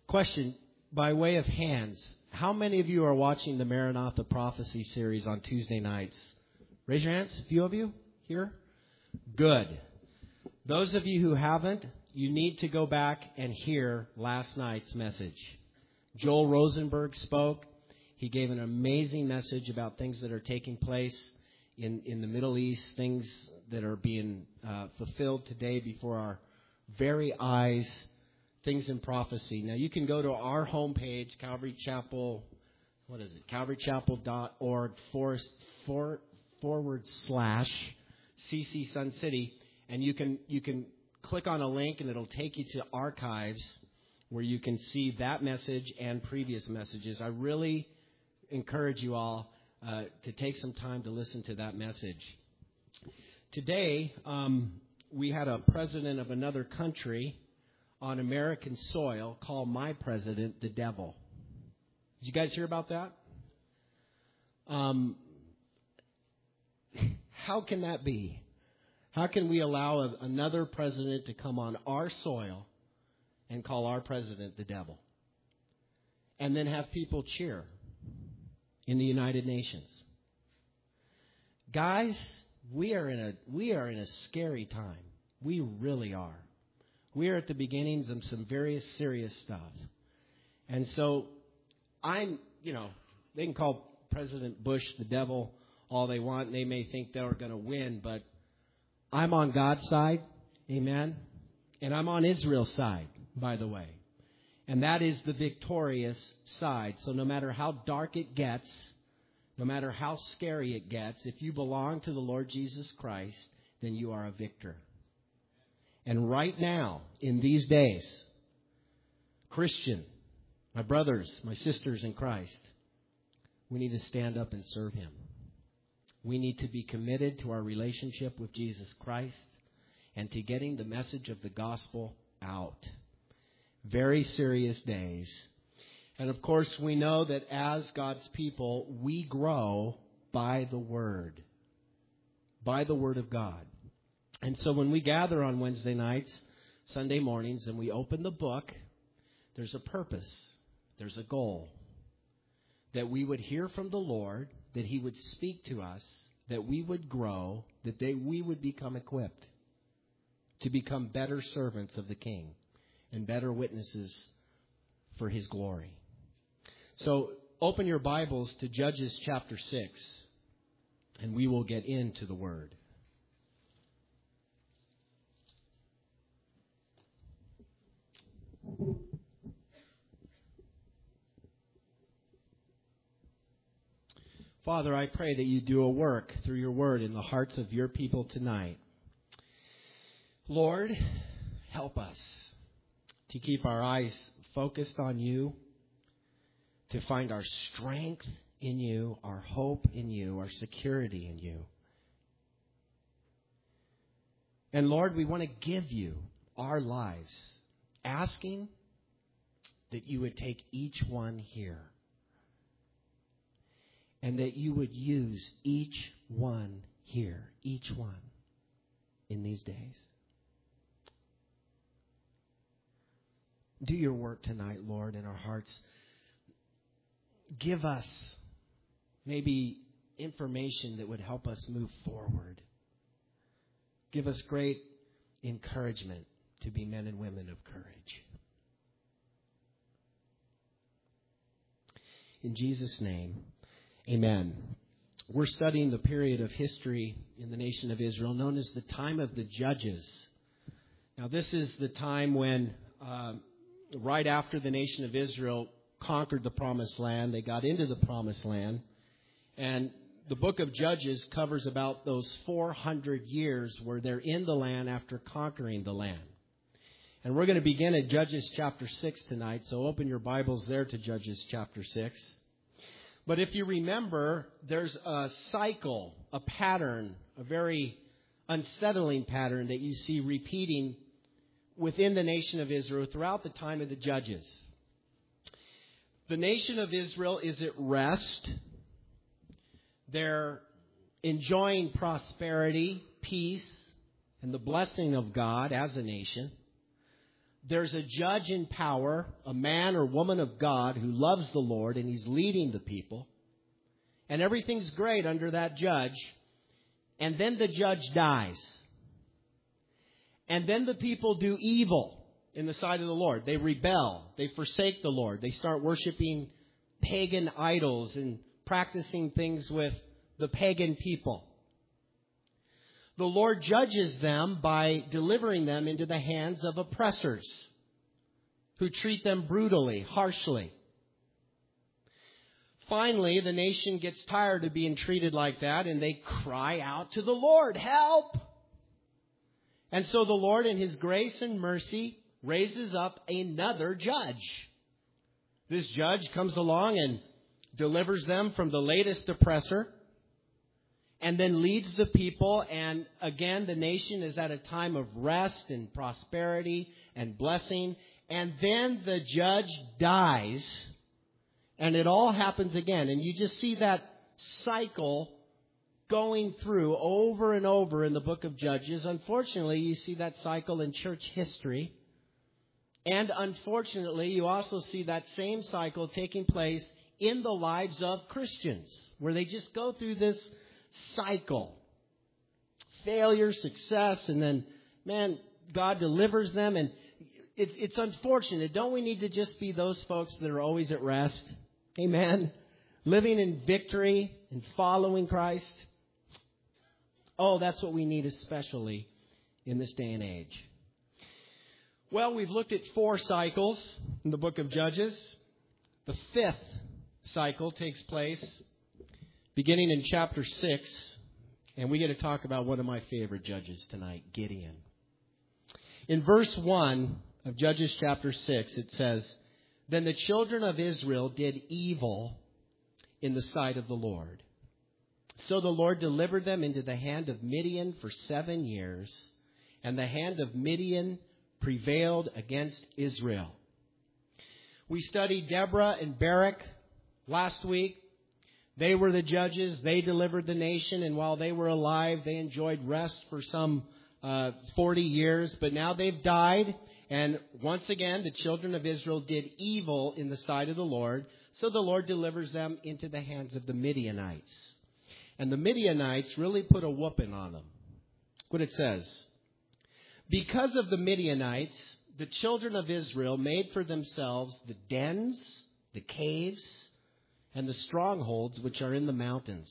Question, by way of hands, how many of you are watching the Maranatha Prophecy series on Tuesday nights? Raise your hands. A few of you here? Good. Those of you who haven't, you need to go back and hear last night's message. Joel Rosenberg spoke. He gave an amazing message about things that are taking place in the Middle East, things that are being fulfilled today before our very eyes, things in prophecy. Now, you can go to our homepage, Calvary Chapel, calvarychapel.org /CC Sun City, and you can click on a link, and it'll take you to archives where you can see that message and previous messages. I really encourage you all to take some time to listen to that message. Today, we had a president of another country on American soil call my president the devil. Did you guys hear about that? How can that be? How can we allow another president to come on our soil and call our president the devil? And then have people cheer in the United Nations. Guys, we are in a scary time. We really are. We are at the beginnings of some very serious stuff. And so they can call President Bush the devil all they want, and they may think they're going to win, but I'm on God's side, amen, and I'm on Israel's side, by the way. And that is the victorious side. So no matter how dark it gets, no matter how scary it gets, if you belong to the Lord Jesus Christ, then you are a victor. And right now, in these days, Christian, my brothers, my sisters in Christ, we need to stand up and serve Him. We need to be committed to our relationship with Jesus Christ and to getting the message of the gospel out. Very serious days. And of course, we know that as God's people, we grow by the Word of God. And so when we gather on Wednesday nights, Sunday mornings, and we open the book, there's a purpose, there's a goal. That we would hear from the Lord, that He would speak to us, that we would grow, that we would become equipped to become better servants of the King and better witnesses for His glory. So open your Bibles to Judges chapter 6, and we will get into the Word. Father, I pray that you do a work through your word in the hearts of your people tonight. Lord, help us to keep our eyes focused on you, to find our strength in you, our hope in you, our security in you. And Lord, we want to give you our lives, asking that you would take each one here. And that you would use each one here, each one in these days. Do your work tonight, Lord, in our hearts. Give us maybe information that would help us move forward. Give us great encouragement to be men and women of courage. In Jesus' name. Amen. We're studying the period of history in the nation of Israel known as the time of the Judges. Now, this is the time when, right after the nation of Israel conquered the Promised Land, they got into the Promised Land. And the book of Judges covers about those 400 years where they're in the land after conquering the land. And we're going to begin at Judges chapter 6 tonight, so open your Bibles there to Judges chapter 6. But if you remember, there's a cycle, a pattern, a very unsettling pattern that you see repeating within the nation of Israel throughout the time of the Judges. The nation of Israel is at rest. They're enjoying prosperity, peace, and the blessing of God as a nation. there's a judge in power, a man or woman of God who loves the Lord, and he's leading the people. And everything's great under that judge. And then the judge dies. And then the people do evil in the sight of the Lord. They rebel. They forsake the Lord. They start worshiping pagan idols and practicing things with the pagan people. The Lord judges them by delivering them into the hands of oppressors who treat them brutally, harshly. Finally, the nation gets tired of being treated like that, and they cry out to the Lord, "Help!" And so the Lord, in His grace and mercy, raises up another judge. This judge comes along and delivers them from the latest oppressor, and then leads the people, and again, the nation is at a time of rest and prosperity and blessing. And then the judge dies, and it all happens again. And you just see that cycle going through over and over in the book of Judges. Unfortunately, you see that cycle in church history. And unfortunately, you also see that same cycle taking place in the lives of Christians, where they just go through this cycle. Failure, success, and then, man, God delivers them. And it's unfortunate. Don't we need to just be those folks that are always at rest? Amen. Living in victory and following Christ. Oh, that's what we need, especially in this day and age. Well, we've looked at 4 cycles in the book of Judges. The 5th cycle takes place beginning in chapter 6, and we get to talk about one of my favorite judges tonight, Gideon. In verse 1 of Judges chapter 6, it says, "Then the children of Israel did evil in the sight of the Lord. So the Lord delivered them into the hand of Midian for 7 years, and the hand of Midian prevailed against Israel." We studied Deborah and Barak last week. They were the judges. They delivered the nation. And while they were alive, they enjoyed rest for some 40 years. But now they've died. And once again, the children of Israel did evil in the sight of the Lord. So the Lord delivers them into the hands of the Midianites. And the Midianites really put a whooping on them. Look what it says. "Because of the Midianites, the children of Israel made for themselves the dens, the caves, and the strongholds which are in the mountains.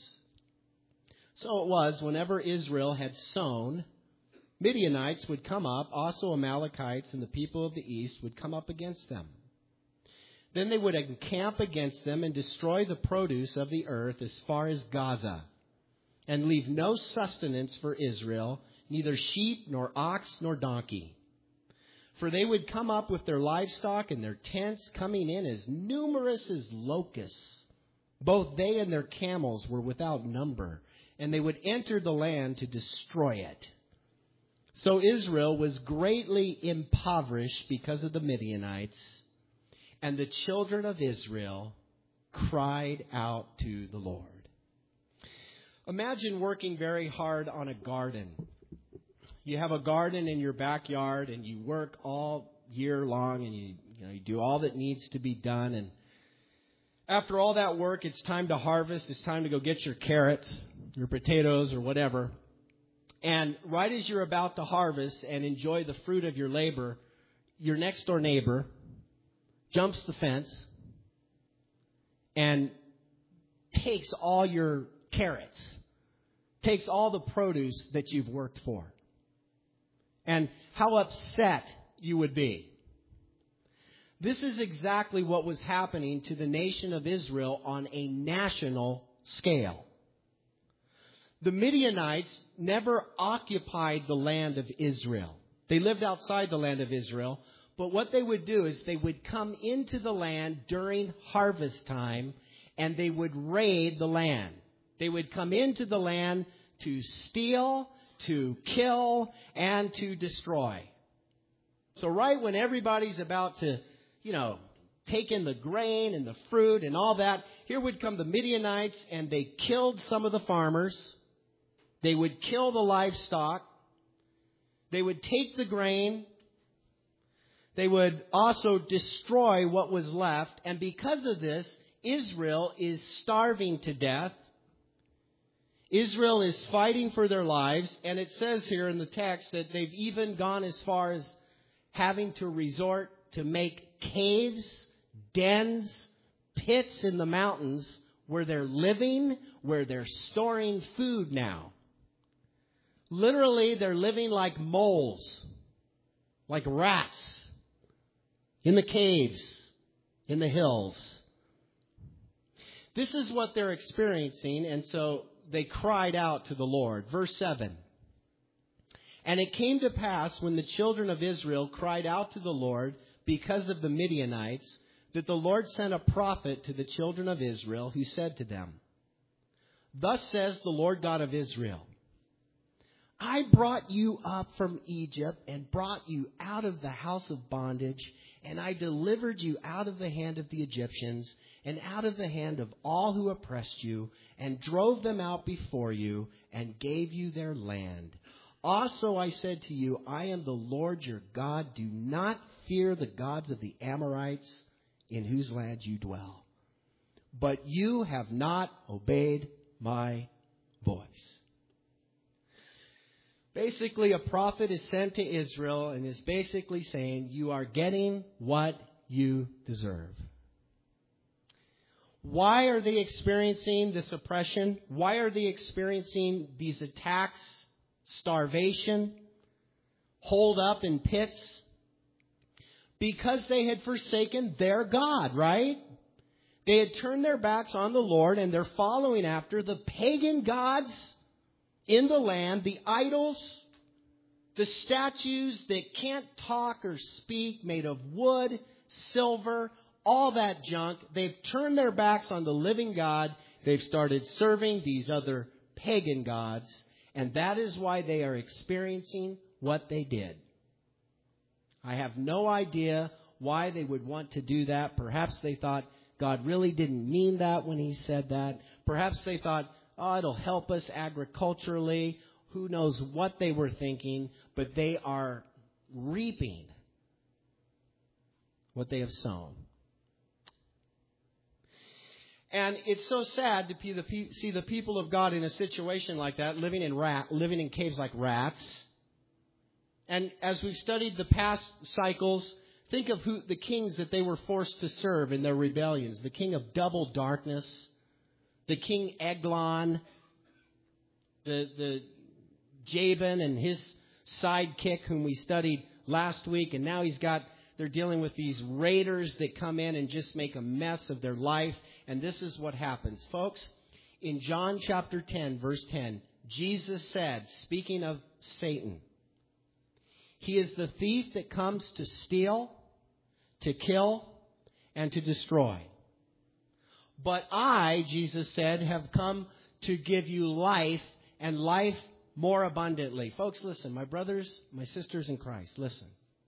So it was, whenever Israel had sown, Midianites would come up, also Amalekites and the people of the east would come up against them. Then they would encamp against them and destroy the produce of the earth as far as Gaza, and leave no sustenance for Israel, neither sheep, nor ox, nor donkey. For they would come up with their livestock and their tents, coming in as numerous as locusts. Both they and their camels were without number, and they would enter the land to destroy it. So Israel was greatly impoverished because of the Midianites, and the children of Israel cried out to the Lord." Imagine working very hard on a garden. You have a garden in your backyard, and you work all year long, and you do all that needs to be done. And after all that work, it's time to harvest. It's time to go get your carrots, your potatoes, or whatever. And right as you're about to harvest and enjoy the fruit of your labor, your next door neighbor jumps the fence and takes all your carrots, takes all the produce that you've worked for. And how upset you would be. This is exactly what was happening to the nation of Israel on a national scale. The Midianites never occupied the land of Israel. They lived outside the land of Israel. But what they would do is they would come into the land during harvest time, and they would raid the land. They would come into the land to steal, to kill, and to destroy. So right when everybody's about to, take in the grain and the fruit and all that, here would come the Midianites, and they killed some of the farmers. They would kill the livestock. They would take the grain. They would also destroy what was left. And because of this, Israel is starving to death. Israel is fighting for their lives. And it says here in the text that they've even gone as far as having to resort to make caves, dens, pits in the mountains where they're living, where they're storing food now. Literally, they're living like moles, like rats, in the caves, in the hills. This is what they're experiencing, and so they cried out to the Lord. Verse 7. And it came to pass when the children of Israel cried out to the Lord because of the Midianites, that the Lord sent a prophet to the children of Israel who said to them, Thus says the Lord God of Israel, I brought you up from Egypt and brought you out of the house of bondage, and I delivered you out of the hand of the Egyptians and out of the hand of all who oppressed you, and drove them out before you and gave you their land. Also I said to you, I am the Lord your God. Do not fear the gods of the Amorites in whose land you dwell. But you have not obeyed my voice. Basically, a prophet is sent to Israel and is basically saying, you are getting what you deserve. Why are they experiencing this oppression? Why are they experiencing these attacks, starvation, holed up in pits? Because they had forsaken their God, right? They had turned their backs on the Lord and they're following after the pagan gods in the land, the idols, the statues that can't talk or speak, made of wood, silver, all that junk. They've turned their backs on the living God. They've started serving these other pagan gods. And that is why they are experiencing what they did. I have no idea why they would want to do that. Perhaps they thought God really didn't mean that when he said that. Perhaps they thought, oh, it'll help us agriculturally. Who knows what they were thinking, but they are reaping what they have sown. And it's so sad to see the people of God in a situation like that, living in caves like rats. And as we've studied the past cycles, think of the kings that they were forced to serve in their rebellions. The king of double darkness, the king Eglon, the Jabin and his sidekick whom we studied last week. And now they're dealing with these raiders that come in and just make a mess of their life. And this is what happens. Folks, in John chapter 10, verse 10, Jesus said, speaking of Satan, he is the thief that comes to steal, to kill, and to destroy. But I, Jesus said, have come to give you life and life more abundantly. Folks, listen, my brothers, my sisters in Christ, listen.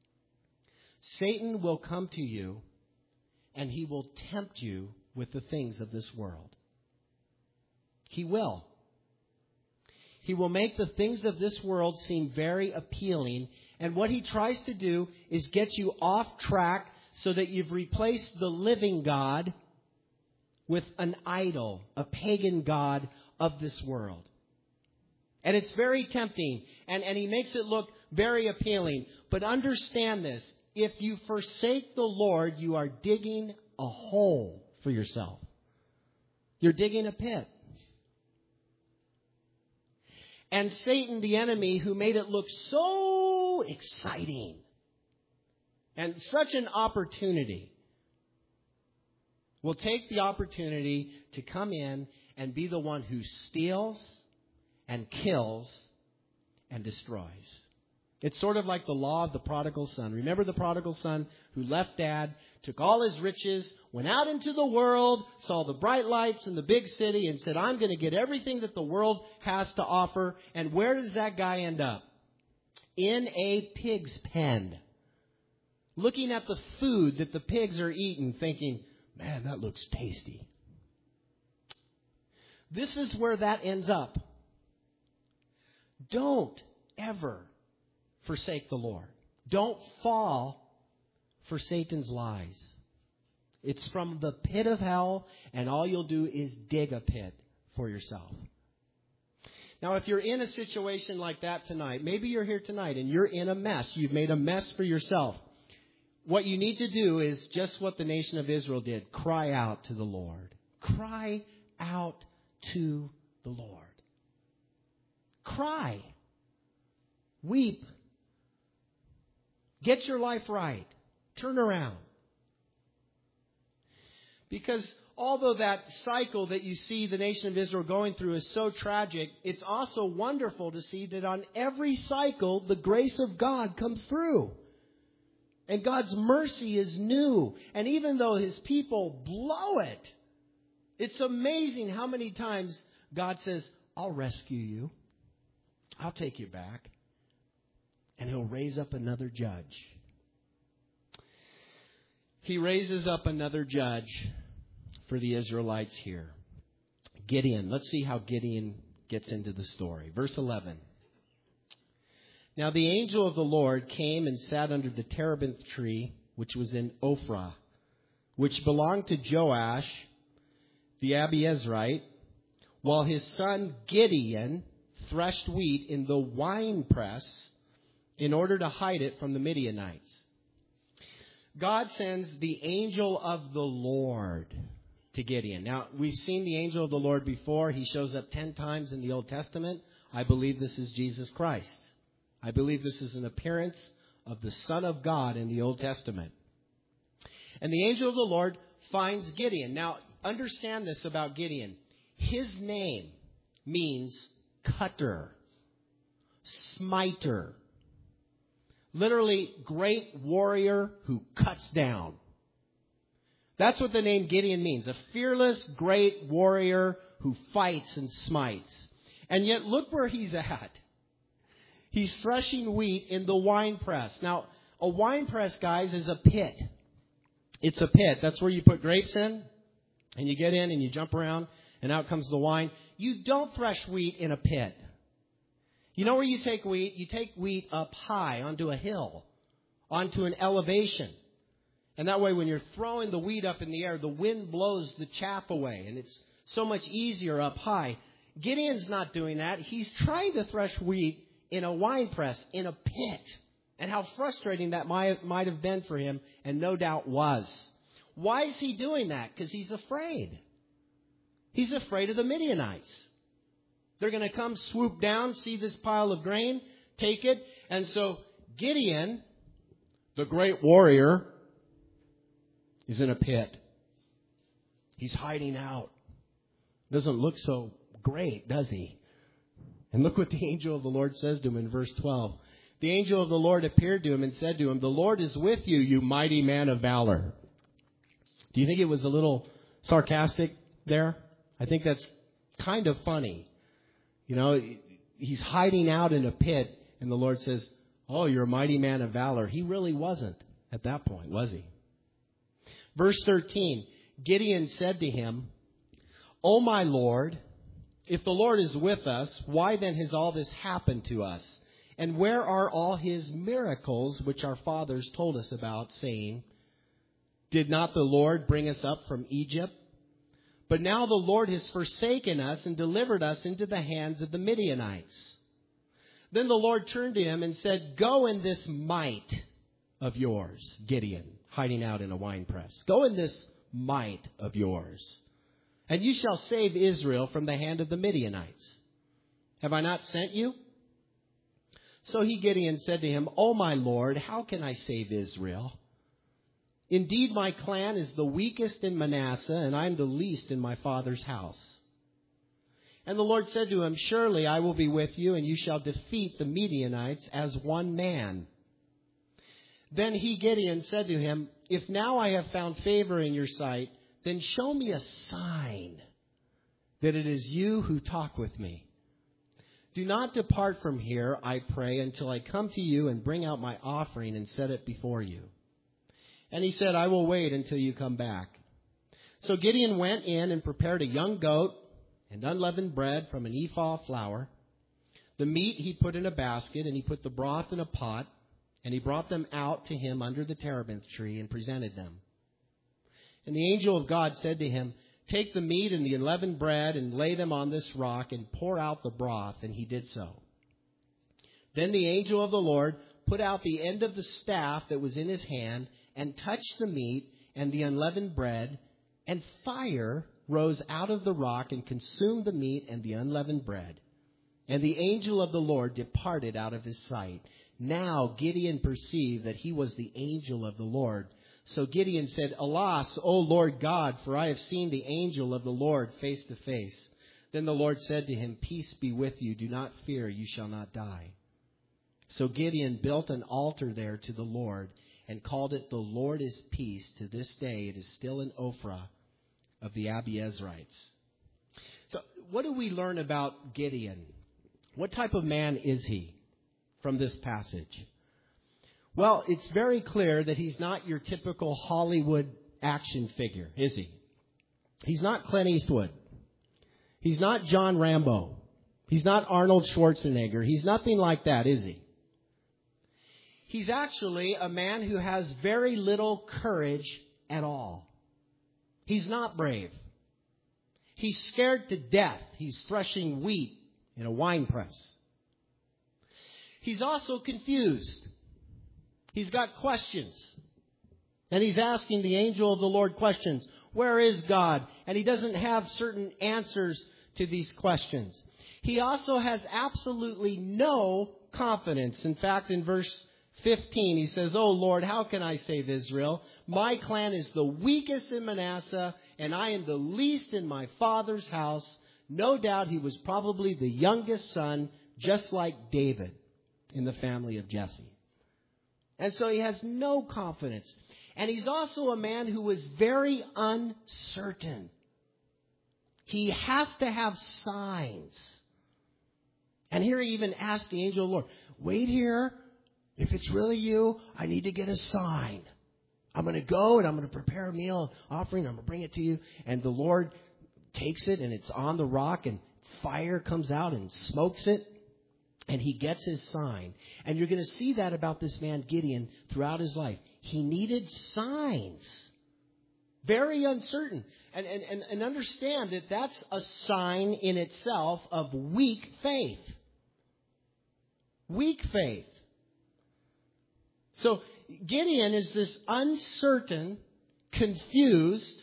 Satan will come to you and he will tempt you with the things of this world. He will. He will make the things of this world seem very appealing. And what he tries to do is get you off track so that you've replaced the living God with an idol, a pagan god of this world. And it's very tempting, and he makes it look very appealing. But understand this, if you forsake the Lord, you are digging a hole for yourself. You're digging a pit. And Satan, the enemy, who made it look so exciting and such an opportunity, will take the opportunity to come in and be the one who steals and kills and destroys. It's sort of like the law of the prodigal son. Remember the prodigal son who left dad, took all his riches, went out into the world, saw the bright lights in the big city, and said, I'm going to get everything that the world has to offer. And where does that guy end up? In a pig's pen. Looking at the food that the pigs are eating, thinking, man, that looks tasty. This is where that ends up. Don't ever forsake the Lord. Don't fall for Satan's lies. It's from the pit of hell, and all you'll do is dig a pit for yourself. Now, if you're in a situation like that tonight, maybe you're here tonight and you're in a mess. You've made a mess for yourself. What you need to do is just what the nation of Israel did. Cry out to the Lord. Cry out to the Lord. Cry. Weep. Get your life right. Turn around. Because although that cycle that you see the nation of Israel going through is so tragic, it's also wonderful to see that on every cycle, the grace of God comes through. And God's mercy is new. And even though His people blow it, it's amazing how many times God says, I'll rescue you. I'll take you back. And He'll raise up another judge. He raises up another judge for the Israelites here. Gideon. Let's see how Gideon gets into the story. Verse 11. Now the angel of the Lord came and sat under the terebinth tree, which was in Ophrah, which belonged to Joash, the Abiezrite, while his son Gideon threshed wheat in the winepress in order to hide it from the Midianites. God sends the angel of the Lord to Gideon. Now, we've seen the angel of the Lord before. He shows up 10 times in the Old Testament. I believe this is Jesus Christ. I believe this is an appearance of the Son of God in the Old Testament. And the angel of the Lord finds Gideon. Now, understand this about Gideon. His name means cutter, smiter. Literally, great warrior who cuts down. That's what the name Gideon means. A fearless, great warrior who fights and smites. And yet, look where he's at. He's threshing wheat in the winepress. Now, a winepress, guys, is a pit. It's a pit. That's where you put grapes in, and you get in and you jump around, and out comes the wine. You don't thresh wheat in a pit. You know where you take wheat? You take wheat up high onto a hill, onto an elevation. And that way, when you're throwing the wheat up in the air, the wind blows the chaff away, and it's so much easier up high. Gideon's not doing that. He's trying to thresh wheat in a winepress, in a pit. And how frustrating that might have been for him, and no doubt was. Why is he doing that? Because he's afraid. He's afraid of the Midianites. They're going to come, swoop down, see this pile of grain, take it. And so Gideon, the great warrior, is in a pit. He's hiding out. Doesn't look so great, does he? And look what the angel of the Lord says to him in verse 12. The angel of the Lord appeared to him and said to him, "The Lord is with you, you mighty man of valor." Do you think it was a little sarcastic there? I think that's kind of funny. You know, he's hiding out in a pit, and the Lord says, "Oh, you're a mighty man of valor." He really wasn't at that point, was he? Verse 13, Gideon said to him, "O my Lord, if the Lord is with us, why then has all this happened to us? And where are all His miracles which our fathers told us about, saying, 'Did not the Lord bring us up from Egypt?' But now the Lord has forsaken us and delivered us into the hands of the Midianites." Then the Lord turned to him and said, "Go in this might of yours," Gideon, hiding out in a winepress. "Go in this might of yours, and you shall save Israel from the hand of the Midianites. Have I not sent you?" So Gideon said to him, "O my Lord, how can I save Israel? Indeed, my clan is the weakest in Manasseh, and I am the least in my father's house." And the Lord said to him, "Surely I will be with you, and you shall defeat the Midianites as one man." Then Gideon said to him, "If now I have found favor in your sight, then show me a sign that it is you who talk with me. Do not depart from here, I pray, until I come to you and bring out my offering and set it before you." And he said, "I will wait until you come back." So Gideon went in and prepared a young goat and unleavened bread from an ephah of flour. The meat he put in a basket, and he put the broth in a pot, And he brought them out to him under the terebinth tree and presented them. And the angel of God said to him, "Take the meat and the unleavened bread and lay them on this rock and pour out the broth." And he did so. Then the angel of the Lord put out the end of the staff that was in his hand and touched the meat and the unleavened bread, and fire rose out of the rock and consumed the meat and the unleavened bread. And the angel of the Lord departed out of his sight. Now Gideon perceived that he was the angel of the Lord. So Gideon said, "Alas, O Lord God, for I have seen the angel of the Lord face to face." Then the Lord said to him, "Peace be with you. Do not fear. You shall not die." So Gideon built an altar there to the Lord and called it, "The Lord is Peace." To this day it is still in Ophrah of the Abiezrites. So what do we learn about Gideon? What type of man is he from this passage? Well, it's very clear that he's not your typical Hollywood action figure, is he? He's not Clint Eastwood. He's not John Rambo. He's not Arnold Schwarzenegger. He's nothing like that, is he? He's actually a man who has very little courage at all. He's not brave. He's scared to death. He's threshing wheat in a wine press. He's also confused. He's got questions. And he's asking the angel of the Lord questions. Where is God? And he doesn't have certain answers to these questions. He also has absolutely no confidence. In fact, in verse 15, he says, "Oh Lord, how can I save Israel? My clan is the weakest in Manasseh, and I am the least in my father's house." No doubt he was probably the youngest son, just like David in the family of Jesse. And so he has no confidence. And he's also a man who is very uncertain. He has to have signs. And here he even asked the angel of the Lord, "Wait here. If it's really you, I need to get a sign. I'm going to go and I'm going to prepare a meal offering. I'm going to bring it to you." And the Lord takes it and it's on the rock and fire comes out and smokes it. And he gets his sign. And you're going to see that about this man Gideon throughout his life. He needed signs. Very uncertain. And understand that that's a sign in itself of weak faith. Weak faith. So Gideon is this uncertain, confused,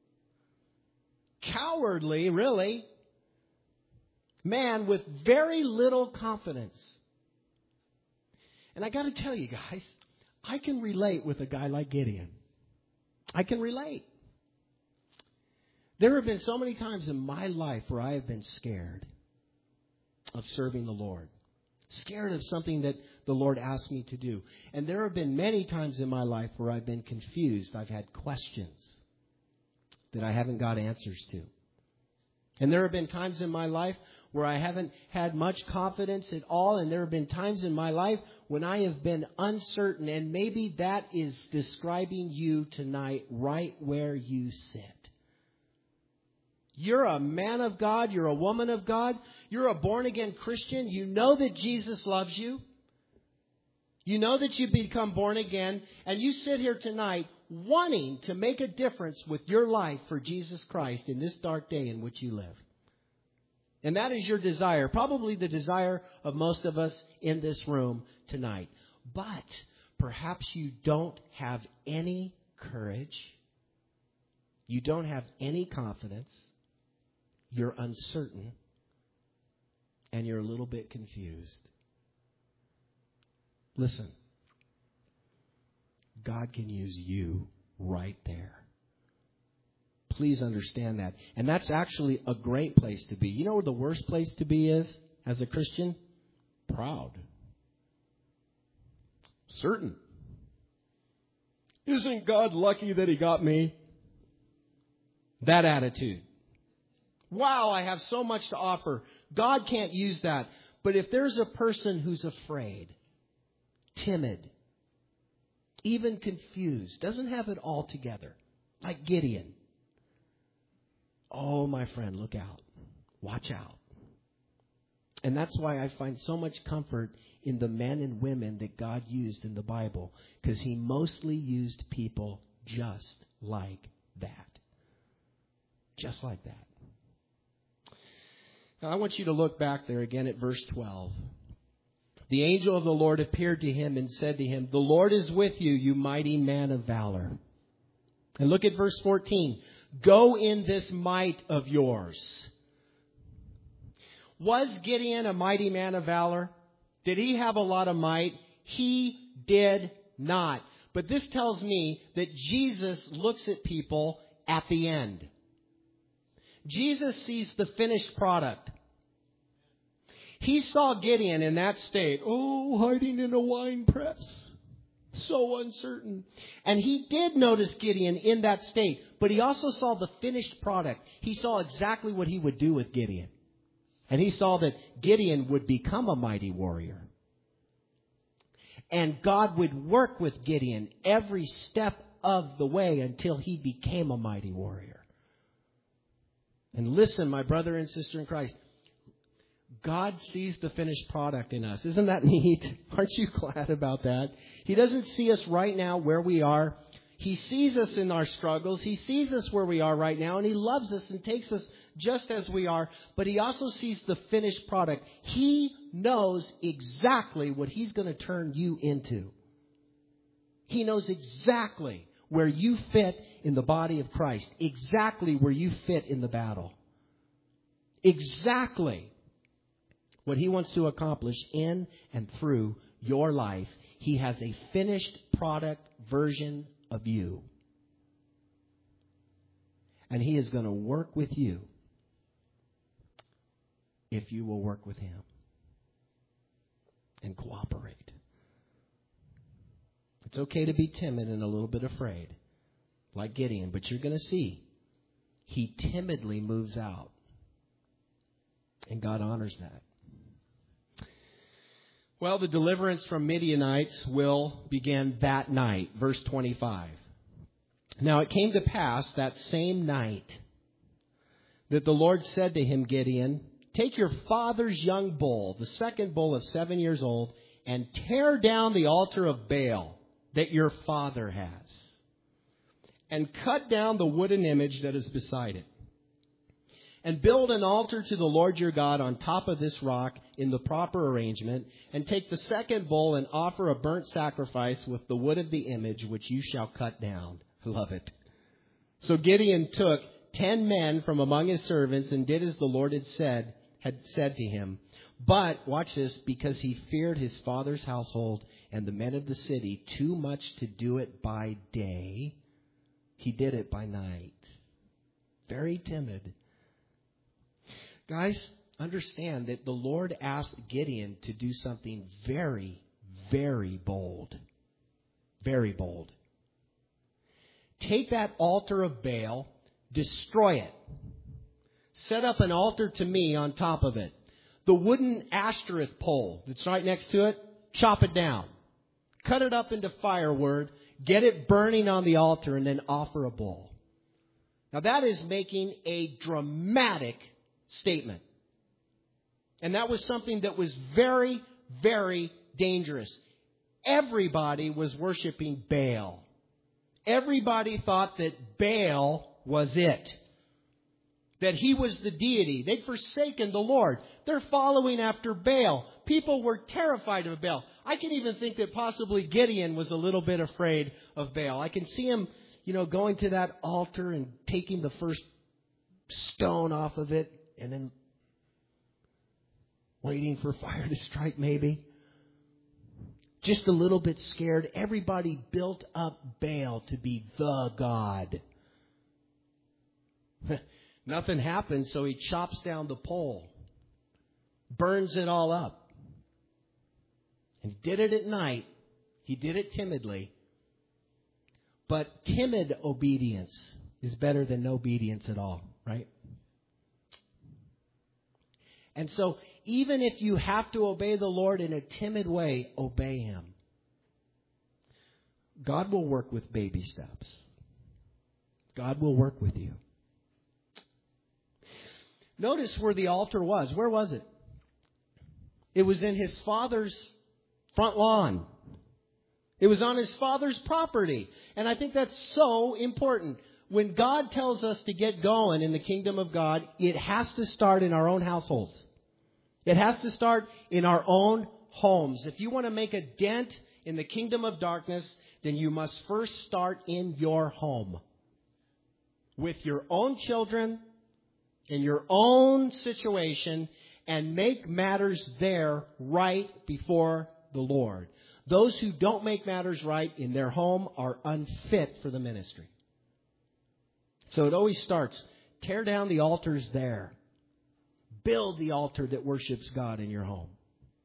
cowardly, really, man with very little confidence. And I got to tell you guys, I can relate with a guy like Gideon. I can relate. There have been so many times in my life where I have been scared of serving the Lord. Scared of something that the Lord asked me to do. And there have been many times in my life where I've been confused. I've had questions that I haven't got answers to. And there have been times in my life where I haven't had much confidence at all. And there have been times in my life when I have been uncertain. And maybe that is describing you tonight right where you sit. You're a man of God. You're a woman of God. You're a born-again Christian. You know that Jesus loves you. You know that you've become born again. And you sit here tonight wanting to make a difference with your life for Jesus Christ in this dark day in which you live. And that is your desire. Probably the desire of most of us in this room tonight. But perhaps you don't have any courage. You don't have any confidence. You're uncertain, and you're a little bit confused. Listen, God can use you right there. Please understand that. And that's actually a great place to be. You know where the worst place to be is as a Christian? Proud. Certain. Isn't God lucky that He got me? That attitude. Wow, I have so much to offer. God can't use that. But if there's a person who's afraid, timid, even confused, doesn't have it all together, like Gideon, oh, my friend, look out. Watch out. And that's why I find so much comfort in the men and women that God used in the Bible, because He mostly used people just like that. Just like that. Now, I want you to look back there again at verse 12. The angel of the Lord appeared to him and said to him, "The Lord is with you, you mighty man of valor." And look at verse 14. "Go in this might of yours." Was Gideon a mighty man of valor? Did he have a lot of might? He did not. But this tells me that Jesus looks at people at the end. Jesus sees the finished product. He saw Gideon in that state, hiding in a wine press, so uncertain. And He did notice Gideon in that state, but He also saw the finished product. He saw exactly what He would do with Gideon. And He saw that Gideon would become a mighty warrior. And God would work with Gideon every step of the way until he became a mighty warrior. And listen, my brother and sister in Christ, God sees the finished product in us. Isn't that neat? Aren't you glad about that? He doesn't see us right now where we are. He sees us in our struggles. He sees us where we are right now, and He loves us and takes us just as we are. But He also sees the finished product. He knows exactly what He's going to turn you into. He knows exactly where you fit in the body of Christ. Exactly where you fit in the battle. Exactly what He wants to accomplish in and through your life. He has a finished product version of you. And He is going to work with you if you will work with Him and cooperate. It's okay to be timid and a little bit afraid, like Gideon, but you're going to see he timidly moves out. And God honors that. Well, the deliverance from Midianites will begin that night. Verse 25. Now it came to pass that same night that the Lord said to him, Gideon, take your father's young bull, the second bull of 7 years old, and tear down the altar of Baal that your father has, and cut down the wooden image that is beside it. And build an altar to the Lord your God on top of this rock in the proper arrangement, and take the second bull and offer a burnt sacrifice with the wood of the image which you shall cut down. Love it. So Gideon took 10 men from among his servants and did as the Lord had said to him. But, watch this, because he feared his father's household and the men of the city too much to do it by day, he did it by night. Very timid. Guys, understand that the Lord asked Gideon to do something very, very bold. Very bold. Take that altar of Baal, destroy it. Set up an altar to me on top of it. The wooden asterisk pole that's right next to it, chop it down. Cut it up into firewood, get it burning on the altar, and then offer a bull. Now that is making a dramatic statement. And that was something that was very, very dangerous. Everybody was worshiping Baal. Everybody thought that Baal was it. That he was the deity. They'd forsaken the Lord. They're following after Baal. People were terrified of Baal. I can even think that possibly Gideon was a little bit afraid of Baal. I can see him, going to that altar and taking the first stone off of it and then waiting for fire to strike maybe. Just a little bit scared. Everybody built up Baal to be the god. Nothing happened, so he chops down the pole. Burns it all up. And he did it at night. He did it timidly. But timid obedience is better than no obedience at all, right? And so, even if you have to obey the Lord in a timid way, obey Him. God will work with baby steps. God will work with you. Notice where the altar was. Where was it? It was in his father's front lawn. It was on his father's property. And I think that's so important. When God tells us to get going in the kingdom of God, it has to start in our own households. It has to start in our own homes. If you want to make a dent in the kingdom of darkness, then you must first start in your home. With your own children, in your own situation, and make matters there right before the Lord. Those who don't make matters right in their home are unfit for the ministry. So it always starts, tear down the altars there. Build the altar that worships God in your home.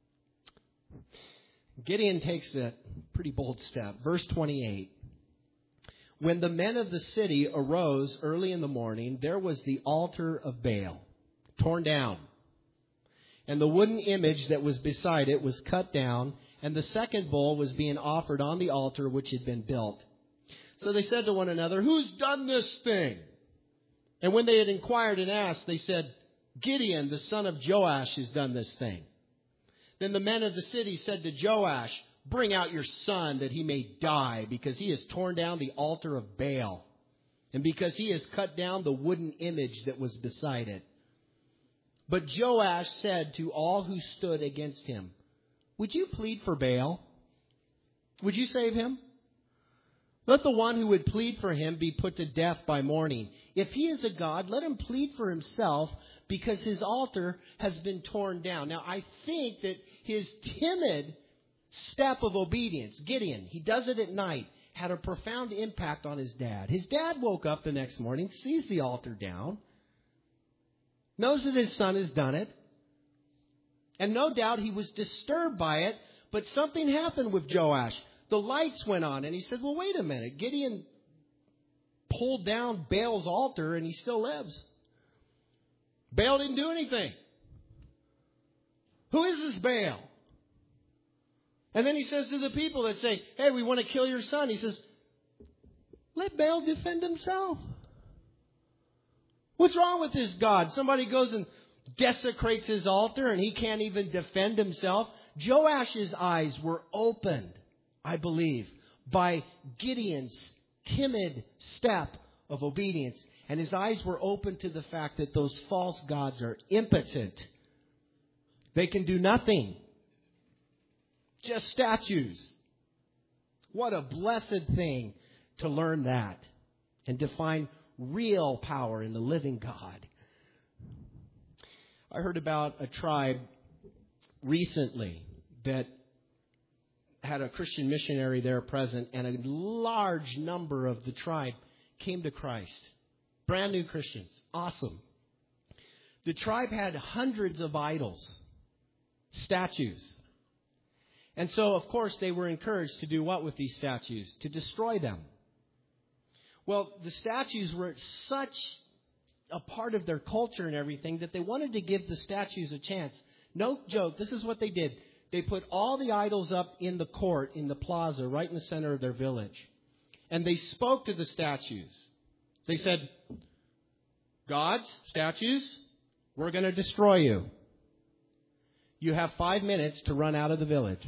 Gideon takes that pretty bold step. Verse 28. When the men of the city arose early in the morning, there was the altar of Baal torn down. And the wooden image that was beside it was cut down, and the second bull was being offered on the altar which had been built. So they said to one another, "Who's done this thing?" And when they had inquired and asked, they said, "Gideon, the son of Joash, has done this thing." Then the men of the city said to Joash, "Bring out your son that he may die, because he has torn down the altar of Baal, and because he has cut down the wooden image that was beside it." But Joash said to all who stood against him, "Would you plead for Baal? Would you save him? Let the one who would plead for him be put to death by morning. If he is a god, let him plead for himself, because his altar has been torn down." Now, I think that his timid step of obedience, Gideon, he does it at night, had a profound impact on his dad. His dad woke up the next morning, sees the altar down, knows that his son has done it, and no doubt he was disturbed by it, but something happened with Joash. The lights went on, and he said, "Well, wait a minute. Gideon pulled down Baal's altar, and he still lives. Baal didn't do anything. Who is this Baal?" And then he says to the people that say, "Hey, we want to kill your son." He says, "Let Baal defend himself. What's wrong with this God?" Somebody goes and desecrates his altar, and he can't even defend himself. Joash's eyes were opened, I believe, by Gideon's timid step of obedience. And his eyes were open to the fact that those false gods are impotent. They can do nothing. Just statues. What a blessed thing to learn that and to find real power in the living God. I heard about a tribe recently that had a Christian missionary there present, and a large number of the tribe came to Christ. Brand new Christians. Awesome. The tribe had hundreds of idols, statues. And so, of course, they were encouraged to do what with these statues? To destroy them. Well, the statues were such a part of their culture and everything that they wanted to give the statues a chance. No joke, this is what they did. They put all the idols up in the court, in the plaza, right in the center of their village. And they spoke to the statues. They said, "Gods, statues, we're going to destroy you. You have 5 minutes to run out of the village."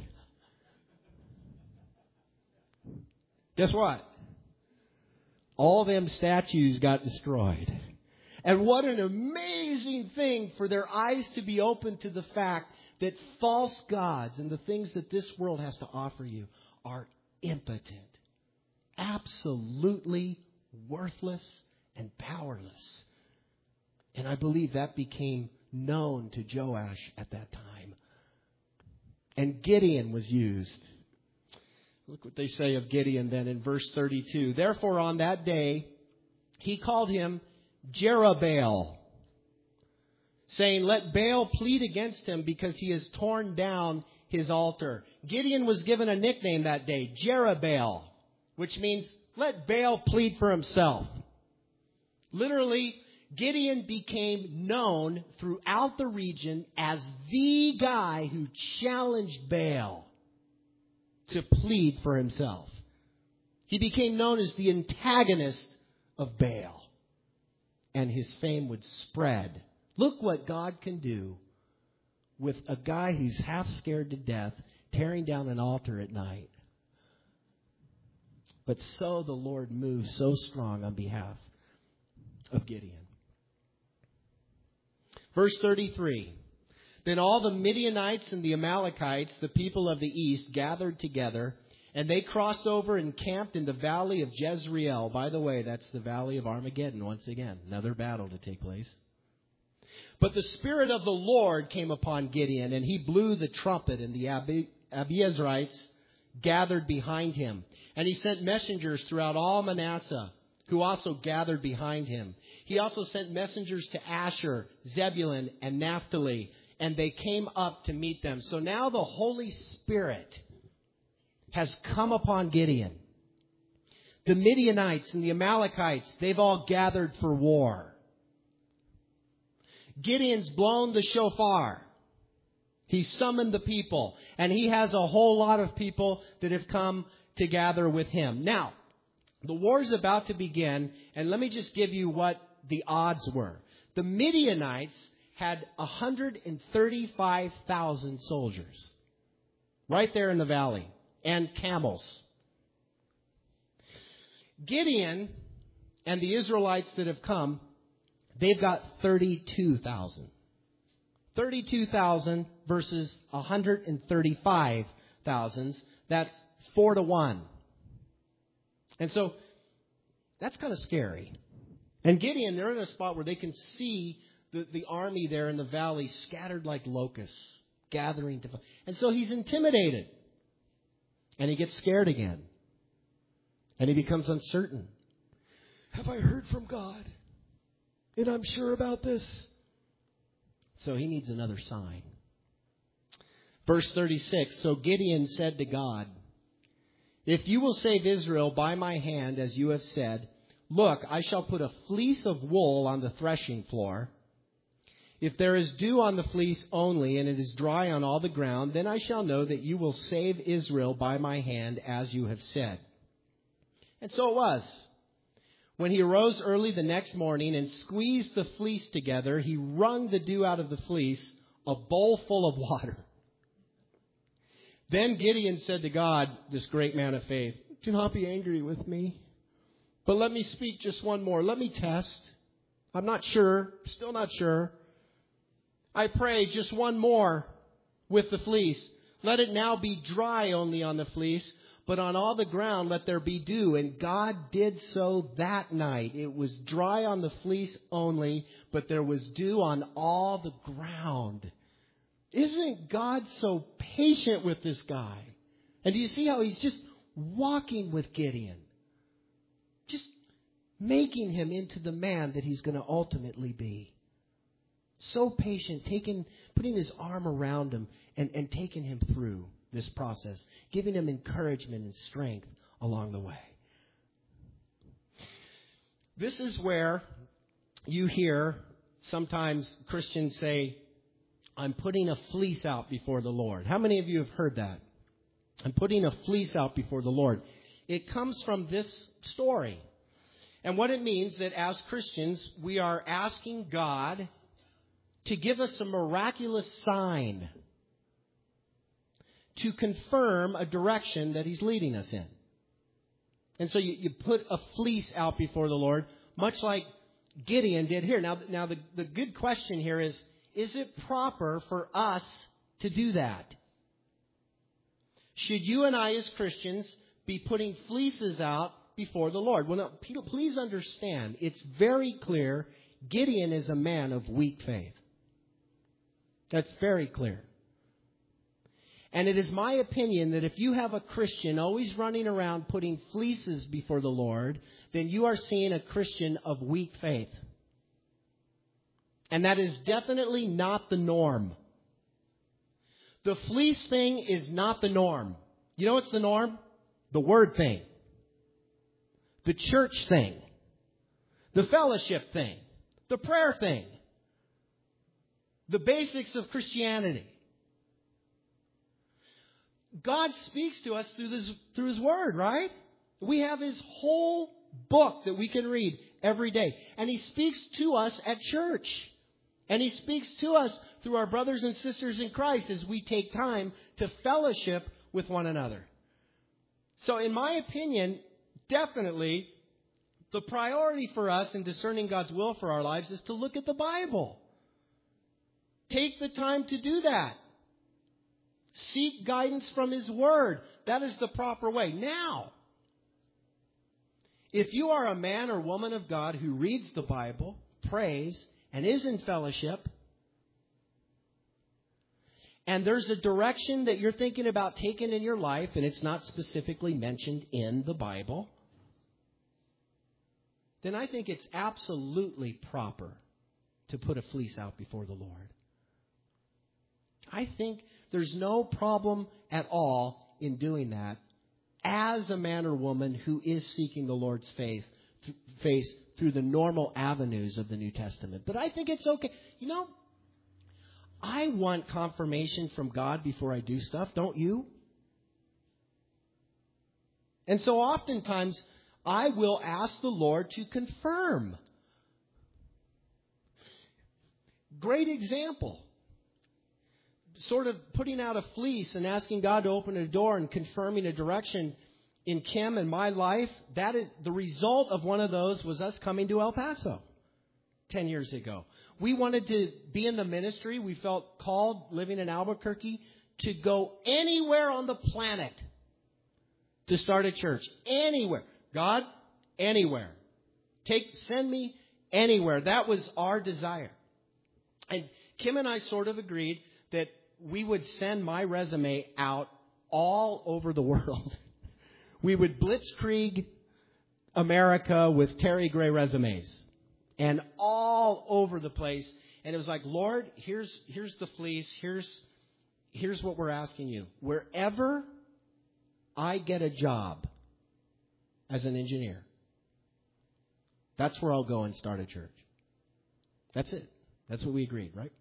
Guess what? All them statues got destroyed. And what an amazing thing for their eyes to be open to the fact that false gods and the things that this world has to offer you are impotent, absolutely worthless and powerless. And I believe that became known to Joash at that time. And Gideon was used. Look what they say of Gideon then in verse 32. "Therefore on that day he called him Jerubbaal, saying, 'Let Baal plead against him, because he has torn down his altar.'" Gideon was given a nickname that day, Jerubbaal, which means let Baal plead for himself. Literally, Gideon became known throughout the region as the guy who challenged Baal to plead for himself. He became known as the antagonist of Baal, and his fame would spread. Look what God can do with a guy who's half scared to death tearing down an altar at night. But so the Lord moved so strong on behalf of Gideon. Verse 33. Then all the Midianites and the Amalekites, the people of the east, gathered together, and they crossed over and camped in the valley of Jezreel. By the way, that's the valley of Armageddon once again. Another battle to take place. But the Spirit of the Lord came upon Gideon, and he blew the trumpet, and the Abiezrites gathered behind him. And he sent messengers throughout all Manasseh, who also gathered behind him. He also sent messengers to Asher, Zebulun, and Naphtali, and they came up to meet them. So now the Holy Spirit has come upon Gideon. The Midianites and the Amalekites, they've all gathered for war. Gideon's blown the shofar. He summoned the people, and he has a whole lot of people that have come to gather with him. Now, the war's about to begin, and let me just give you what the odds were. The Midianites had 135,000 soldiers right there in the valley, and camels. Gideon and the Israelites that have come, they've got 32,000. 32,000 versus 135,000. That's 4-1. And so that's kind of scary. And Gideon, they're in a spot where they can see the army there in the valley scattered like locusts, gathering to. And so he's intimidated. And he gets scared again. And he becomes uncertain. Have I heard from God? And I'm sure about this. So he needs another sign. Verse 36, so Gideon said to God, if you will save Israel by my hand, as you have said, look, I shall put a fleece of wool on the threshing floor. If there is dew on the fleece only, and it is dry on all the ground, then I shall know that you will save Israel by my hand, as you have said. And so it was. When he arose early the next morning and squeezed the fleece together, he wrung the dew out of the fleece, a bowl full of water. Then Gideon said to God, this great man of faith, do not be angry with me, but let me speak just one more. Let me test. I'm not sure, still not sure. I pray just one more with the fleece. Let it now be dry only on the fleece, but on all the ground let there be dew. And God did so that night. It was dry on the fleece only, but there was dew on all the ground. Isn't God so patient with this guy? And do you see how he's just walking with Gideon? Just making him into the man that he's going to ultimately be. So patient, putting his arm around him and taking him through this process, giving him encouragement and strength along the way. This is where you hear sometimes Christians say, I'm putting a fleece out before the Lord. How many of you have heard that? I'm putting a fleece out before the Lord. It comes from this story. And what it means that as Christians, we are asking God to give us a miraculous sign to confirm a direction that He's leading us in. And so you put a fleece out before the Lord, much like Gideon did here. Now the good question here is it proper for us to do that? Should you and I as Christians be putting fleeces out before the Lord? Well, now, please understand, it's very clear Gideon is a man of weak faith. That's very clear. And it is my opinion that if you have a Christian always running around putting fleeces before the Lord, then you are seeing a Christian of weak faith. And that is definitely not the norm. The fleece thing is not the norm. You know what's the norm? The word thing. The church thing. The fellowship thing. The prayer thing. The basics of Christianity. God speaks to us through His Word, right? We have His whole book that we can read every day. And He speaks to us at church. And He speaks to us through our brothers and sisters in Christ as we take time to fellowship with one another. So in my opinion, definitely, the priority for us in discerning God's will for our lives is to look at the Bible. Take the time to do that. Seek guidance from His Word. That is the proper way. Now, if you are a man or woman of God who reads the Bible, prays, and is in fellowship, and there's a direction that you're thinking about taking in your life, and it's not specifically mentioned in the Bible, then I think it's absolutely proper to put a fleece out before the Lord. I think there's no problem at all in doing that as a man or woman who is seeking the Lord's face through the normal avenues of the New Testament. But I think it's okay. You know, I want confirmation from God before I do stuff, don't you? And so oftentimes, I will ask the Lord to confirm. Great example. Sort of putting out a fleece and asking God to open a door and confirming a direction in Kim and my life. That is the result of one of those was us coming to El Paso 10 years ago. We wanted to be in the ministry. We felt called, living in Albuquerque, to go anywhere on the planet to start a church. Anywhere. God, anywhere. Send me anywhere. That was our desire. And Kim and I sort of agreed that we would send my resume out all over the world. We would blitzkrieg America with Terry Gray resumes. And all over the place. And it was like, Lord, here's the fleece. Here's what we're asking you. Wherever I get a job as an engineer, that's where I'll go and start a church. That's it. That's what we agreed, right?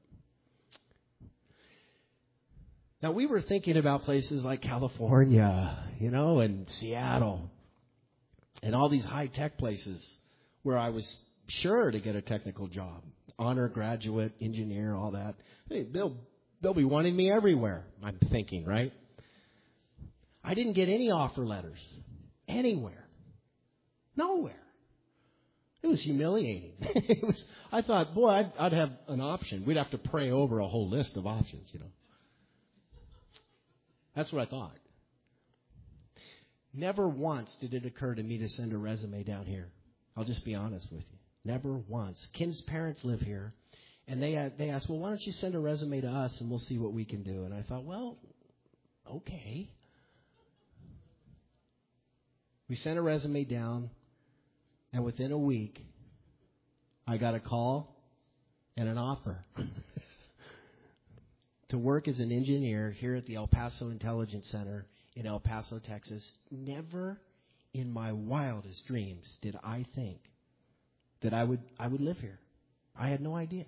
Now, we were thinking about places like California, and Seattle, and all these high-tech places where I was sure to get a technical job. Honor graduate, engineer, all that. Hey, they'll be wanting me everywhere, I'm thinking, right? I didn't get any offer letters. Anywhere. Nowhere. It was humiliating. I thought, boy, I'd have an option. We'd have to pray over a whole list of options, That's what I thought. Never once did it occur to me to send a resume down here. I'll just be honest with you. Never once. Kim's parents live here, and they asked, well, why don't you send a resume to us, and we'll see what we can do. And I thought, well, okay. We sent a resume down, and within a week, I got a call and an offer to work as an engineer here at the El Paso Intelligence Center in El Paso, Texas. Never in my wildest dreams did I think that I would live here. I had no idea.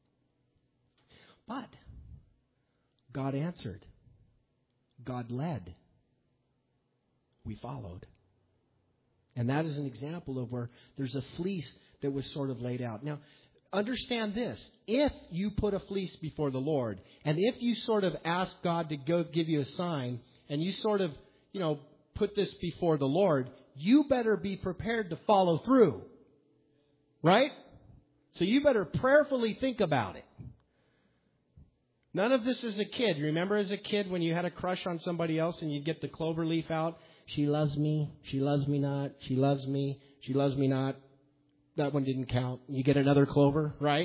But God answered. God led. We followed. And that is an example of where there's a fleece that was sort of laid out. Now, understand this. If you put a fleece before the Lord, and if you sort of ask God to go give you a sign, and you sort of, put this before the Lord, you better be prepared to follow through. Right? So you better prayerfully think about it. None of this is a kid. Remember as a kid when you had a crush on somebody else and you'd get the clover leaf out? She loves me. She loves me not. She loves me. She loves me not. That one didn't count. You get another clover, right?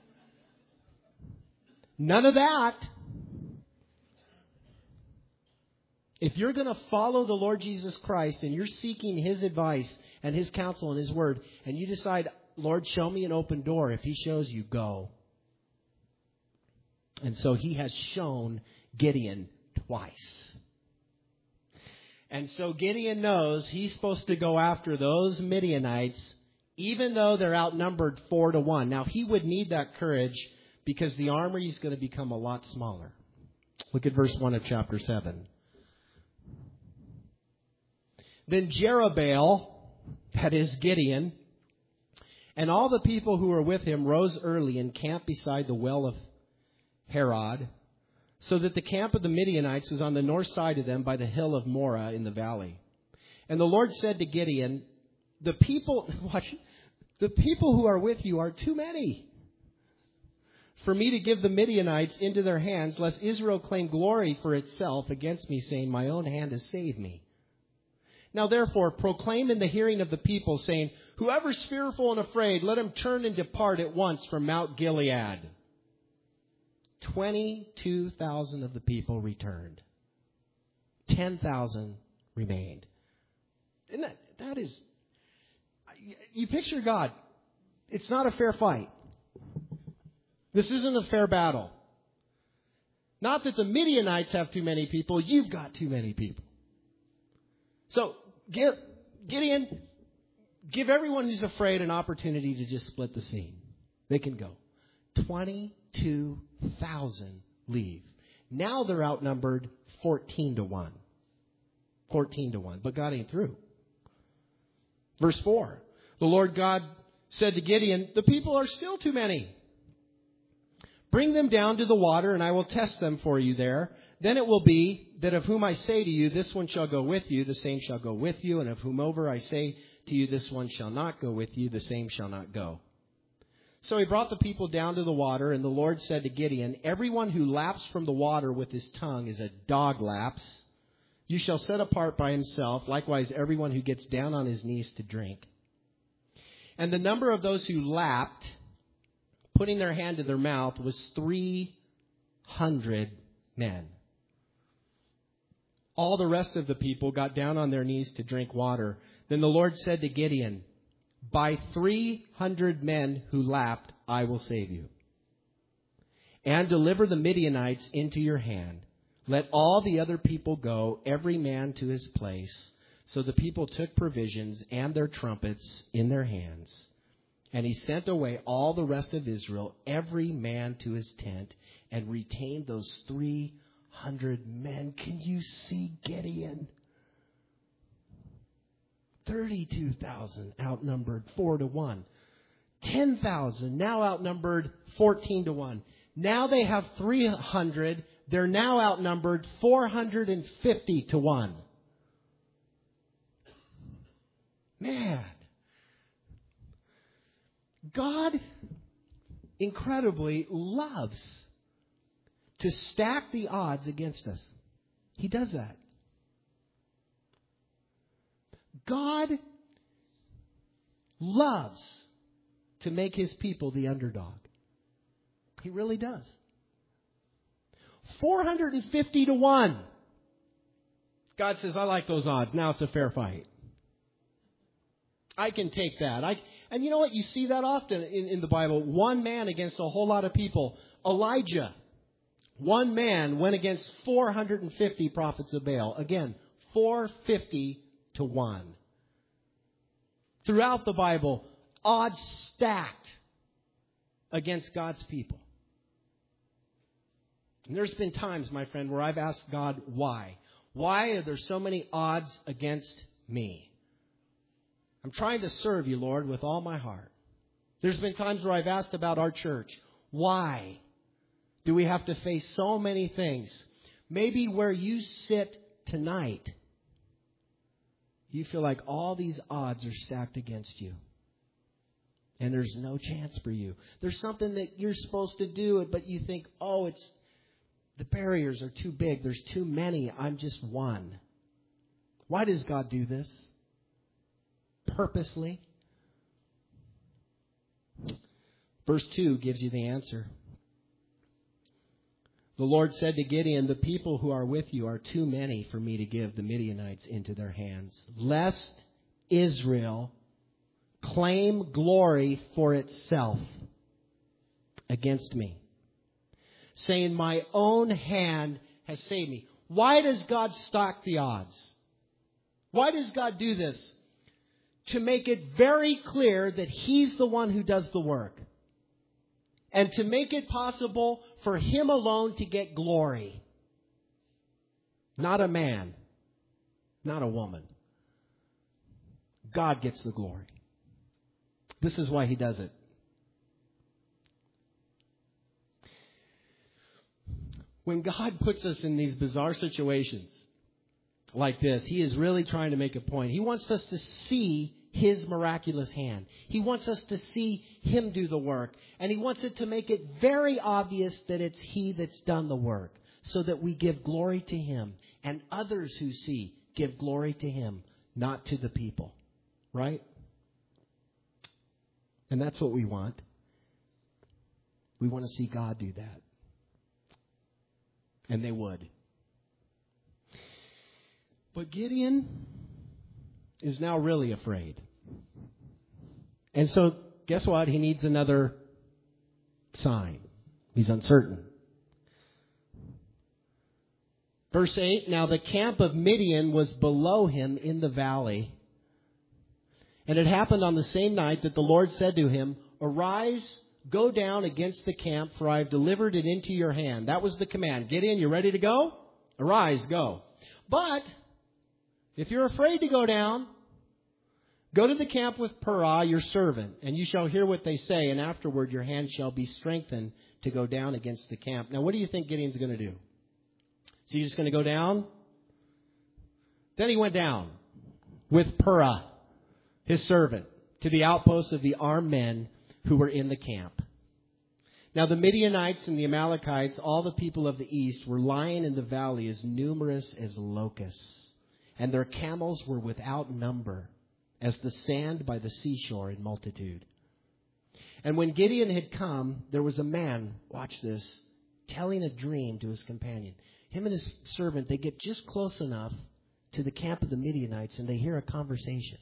None of that. If you're going to follow the Lord Jesus Christ and you're seeking His advice and His counsel and His word, and you decide, Lord, show me an open door. If He shows you, go. And so He has shown Gideon twice. And so Gideon knows he's supposed to go after those Midianites, even though they're outnumbered 4-1. Now, he would need that courage because the army is going to become a lot smaller. Look at verse 1 of chapter 7. Then Jerubbaal, that is Gideon, And all the people who were with him rose early and camped beside the well of Harod, so that the camp of the Midianites was on the north side of them by the hill of Morah in the valley. And the Lord said to Gideon, the people who are with you are too many for me to give the Midianites into their hands, lest Israel claim glory for itself against me, saying, my own hand has saved me. Now therefore proclaim in the hearing of the people, saying, whoever's fearful and afraid, let him turn and depart at once from Mount Gilead. 22,000 of the people returned. 10,000 remained. Isn't that is, you picture God. It's not a fair fight. This isn't a fair battle. Not that the Midianites have too many people. You've got too many people. So, Gideon, give everyone who's afraid an opportunity to just split the scene. They can go. 22,000 leave. Now they're outnumbered 14-1. 14-1. But God ain't through. Verse 4. The Lord God said to Gideon, the people are still too many. Bring them down to the water, and I will test them for you there. Then it will be that of whom I say to you, this one shall go with you, the same shall go with you. And of whomever I say to you, this one shall not go with you, the same shall not go. So he brought the people down to the water, and the Lord said to Gideon, everyone who laps from the water with his tongue is a dog laps. You shall set apart by himself, likewise everyone who gets down on his knees to drink. And the number of those who lapped, putting their hand to their mouth, was 300 men. All the rest of the people got down on their knees to drink water. Then the Lord said to Gideon, by 300 men who lapped, I will save you. And deliver the Midianites into your hand. Let all the other people go, every man to his place. So the people took provisions and their trumpets in their hands. And he sent away all the rest of Israel, every man to his tent, and retained those 300 men. Can you see Gideon? 32,000 outnumbered 4-1. 10,000 now outnumbered 14-1. Now they have 300. They're now outnumbered 450-1. Man. God incredibly loves to stack the odds against us. He does that. God loves to make his people the underdog. He really does. 450-1. God says, I like those odds. Now it's a fair fight. I can take that. And you know what? You see that often in the Bible. One man against a whole lot of people. Elijah, one man went against 450 prophets of Baal. Again, 450-1. Throughout the Bible, odds stacked against God's people. And there's been times, my friend, where I've asked God, why? Why are there so many odds against me? I'm trying to serve you, Lord, with all my heart. There's been times where I've asked about our church. Why do we have to face so many things? Maybe where you sit tonight, you feel like all these odds are stacked against you. And there's no chance for you. There's something that you're supposed to do, but you think, the barriers are too big. There's too many. I'm just one. Why does God do this? Purposely. Verse 2 gives you the answer. The Lord said to Gideon, the people who are with you are too many for me to give the Midianites into their hands, lest Israel claim glory for itself against me, saying, my own hand has saved me. Why does God stack the odds? Why does God do this? To make it very clear that he's the one who does the work. And to make it possible for him alone to get glory. Not a man. Not a woman. God gets the glory. This is why he does it. When God puts us in these bizarre situations like this, he is really trying to make a point. He wants us to see his miraculous hand. He wants us to see him do the work. And he wants it to make it very obvious that it's he that's done the work, so that we give glory to him. And others who see give glory to him, not to the people. Right? And that's what we want. We want to see God do that. And they would. But Gideon is now really afraid. And so, guess what? He needs another sign. He's uncertain. Verse 8, now the camp of Midian was below him in the valley. And it happened on the same night that the Lord said to him, arise, go down against the camp, for I have delivered it into your hand. That was the command. Gideon, you ready to go? Arise, go. But if you're afraid to go down, go to the camp with Purah, your servant, and you shall hear what they say, and afterward your hand shall be strengthened to go down against the camp. Now, what do you think Gideon's going to do? Is he just going to go down? Then he went down with Purah, his servant, to the outposts of the armed men who were in the camp. Now the Midianites and the Amalekites, all the people of the east, were lying in the valley as numerous as locusts, and their camels were without number, as the sand by the seashore in multitude. And when Gideon had come, there was a man, watch this, telling a dream to his companion. Him and his servant, they get just close enough to the camp of the Midianites, and they hear a conversation.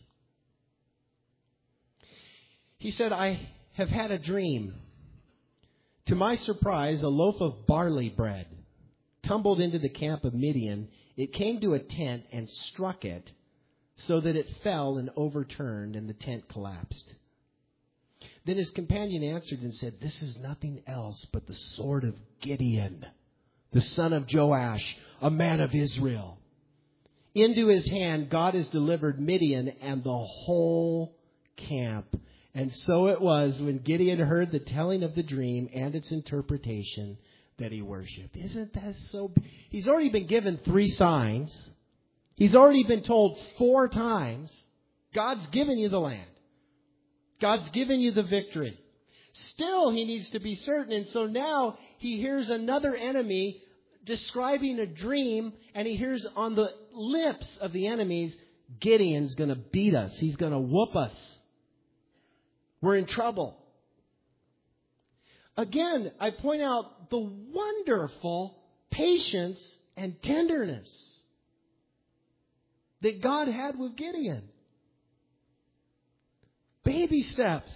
He said, I have had a dream. To my surprise, a loaf of barley bread tumbled into the camp of Midian. It came to a tent and struck it, so that it fell and overturned, and the tent collapsed. Then his companion answered and said, this is nothing else but the sword of Gideon, the son of Joash, a man of Israel. Into his hand God has delivered Midian and the whole camp. And so it was when Gideon heard the telling of the dream and its interpretation that he worshipped. Isn't that so? He's already been given 3 signs. He's already been told 4 times, God's given you the land. God's given you the victory. Still, he needs to be certain. And so now he hears another enemy describing a dream, and he hears on the lips of the enemies, Gideon's going to beat us. He's going to whoop us. We're in trouble. Again, I point out the wonderful patience and tenderness that God had with Gideon. Baby steps.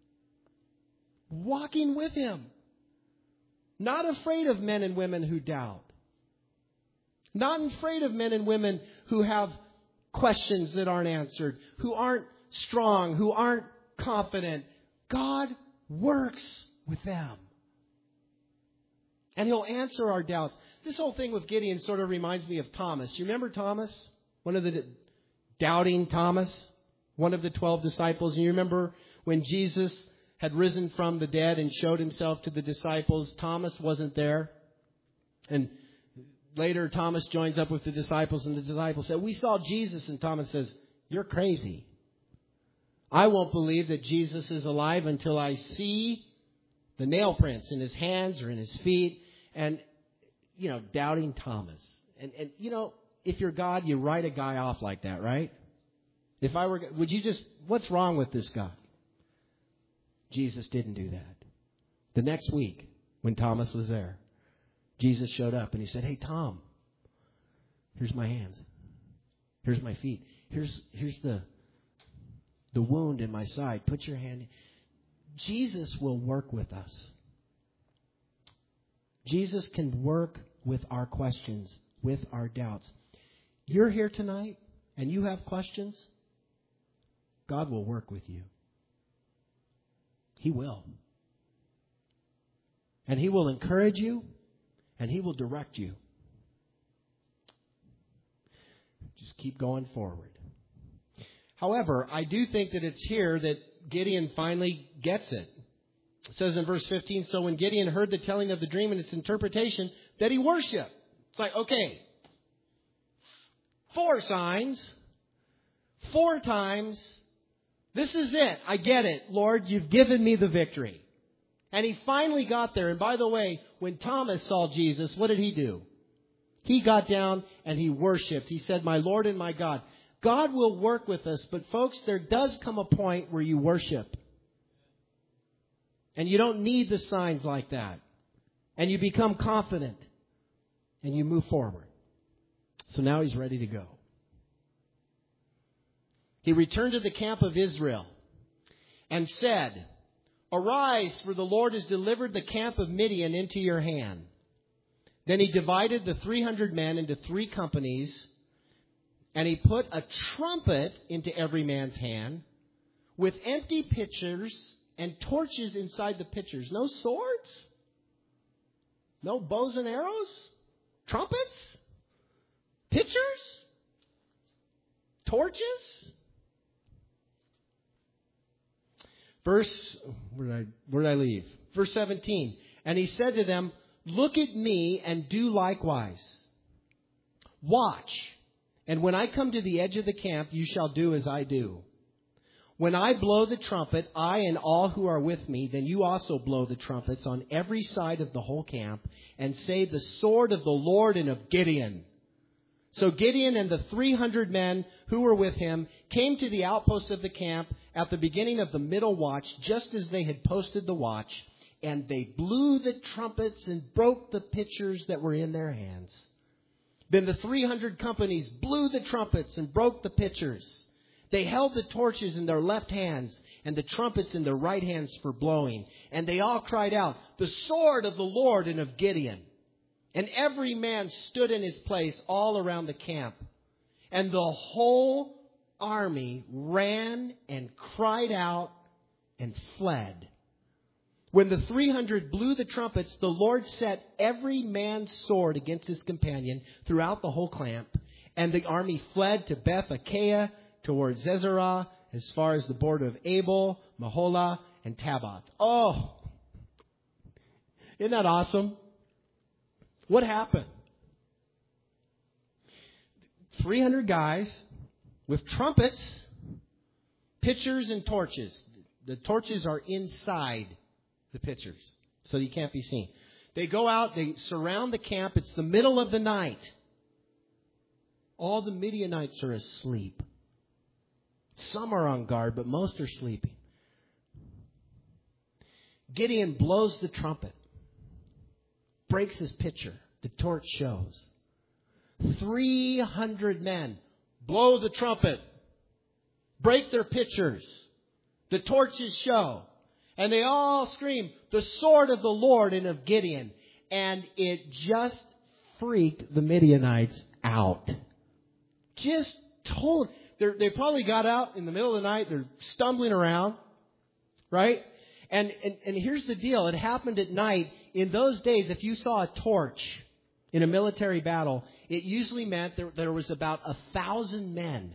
Walking with him. Not afraid of men and women who doubt. Not afraid of men and women who have questions that aren't answered, who aren't strong, who aren't confident. God works with them. And he'll answer our doubts. This whole thing with Gideon sort of reminds me of Thomas. You remember Thomas? One of the doubting Thomas? One of the 12 disciples. And you remember when Jesus had risen from the dead and showed himself to the disciples, Thomas wasn't there. And later Thomas joins up with the disciples, and the disciples said, we saw Jesus. And Thomas says, you're crazy. I won't believe that Jesus is alive until I see the nail prints in his hands or in his feet. And, doubting Thomas. And if you're God, you write a guy off like that, right? If I were, what's wrong with this guy? Jesus didn't do that. The next week, when Thomas was there, Jesus showed up and he said, hey, Tom, here's my hands. Here's my feet. Here's the wound in my side. Put your hand in. Jesus will work with us. Jesus can work with our questions, with our doubts. You're here tonight and you have questions. God will work with you. He will. And he will encourage you and he will direct you. Just keep going forward. However, I do think that it's here that Gideon finally gets it. It says in verse 15, so when Gideon heard the telling of the dream and its interpretation, that he worshiped. It's like, okay, 4 signs, 4 times. This is it. I get it. Lord, you've given me the victory. And he finally got there. And by the way, when Thomas saw Jesus, what did he do? He got down and he worshiped. He said, my Lord and my God. God will work with us. But folks, there does come a point where you worship. And you don't need the signs like that. And you become confident. And you move forward. So now he's ready to go. He returned to the camp of Israel and said, arise, for the Lord has delivered the camp of Midian into your hand. Then he divided the 300 men into 3 companies, and he put a trumpet into every man's hand with empty pitchers and torches inside the pitchers. No swords? No bows and arrows? Trumpets? Pitchers? Torches? Where did I leave? Verse 17. And he said to them, look at me and do likewise. Watch. And when I come to the edge of the camp, you shall do as I do. When I blow the trumpet, I and all who are with me, then you also blow the trumpets on every side of the whole camp and say the sword of the Lord and of Gideon. So Gideon and the 300 men who were with him came to the outposts of the camp at the beginning of the middle watch, just as they had posted the watch, and they blew the trumpets and broke the pitchers that were in their hands. Then the 300 companies blew the trumpets and broke the pitchers. They held the torches in their left hands and the trumpets in their right hands for blowing. And they all cried out, the sword of the Lord and of Gideon. And every man stood in his place all around the camp. And the whole army ran and cried out and fled. When the 300 blew the trumpets, the Lord set every man's sword against his companion throughout the whole camp. And the army fled to Beth-Achaia, towards Zezerah, as far as the border of Abel, Mahola, and Tabath. Oh, isn't that awesome? What happened? 300 guys with trumpets, pitchers, and torches. The torches are inside the pitchers, so you can't be seen. They go out, they surround the camp. It's the middle of the night. All the Midianites are asleep. Some are on guard, but most are sleeping. Gideon blows the trumpet, breaks his pitcher. The torch shows. 300 men blow the trumpet, break their pitchers. The torches show. And they all scream, the sword of the Lord and of Gideon. And it just freaked the Midianites out. Just told. They probably got out in the middle of the night. They're stumbling around. Right? And here's the deal. It happened at night. In those days, if you saw a torch in a military battle, it usually meant there was about 1,000 men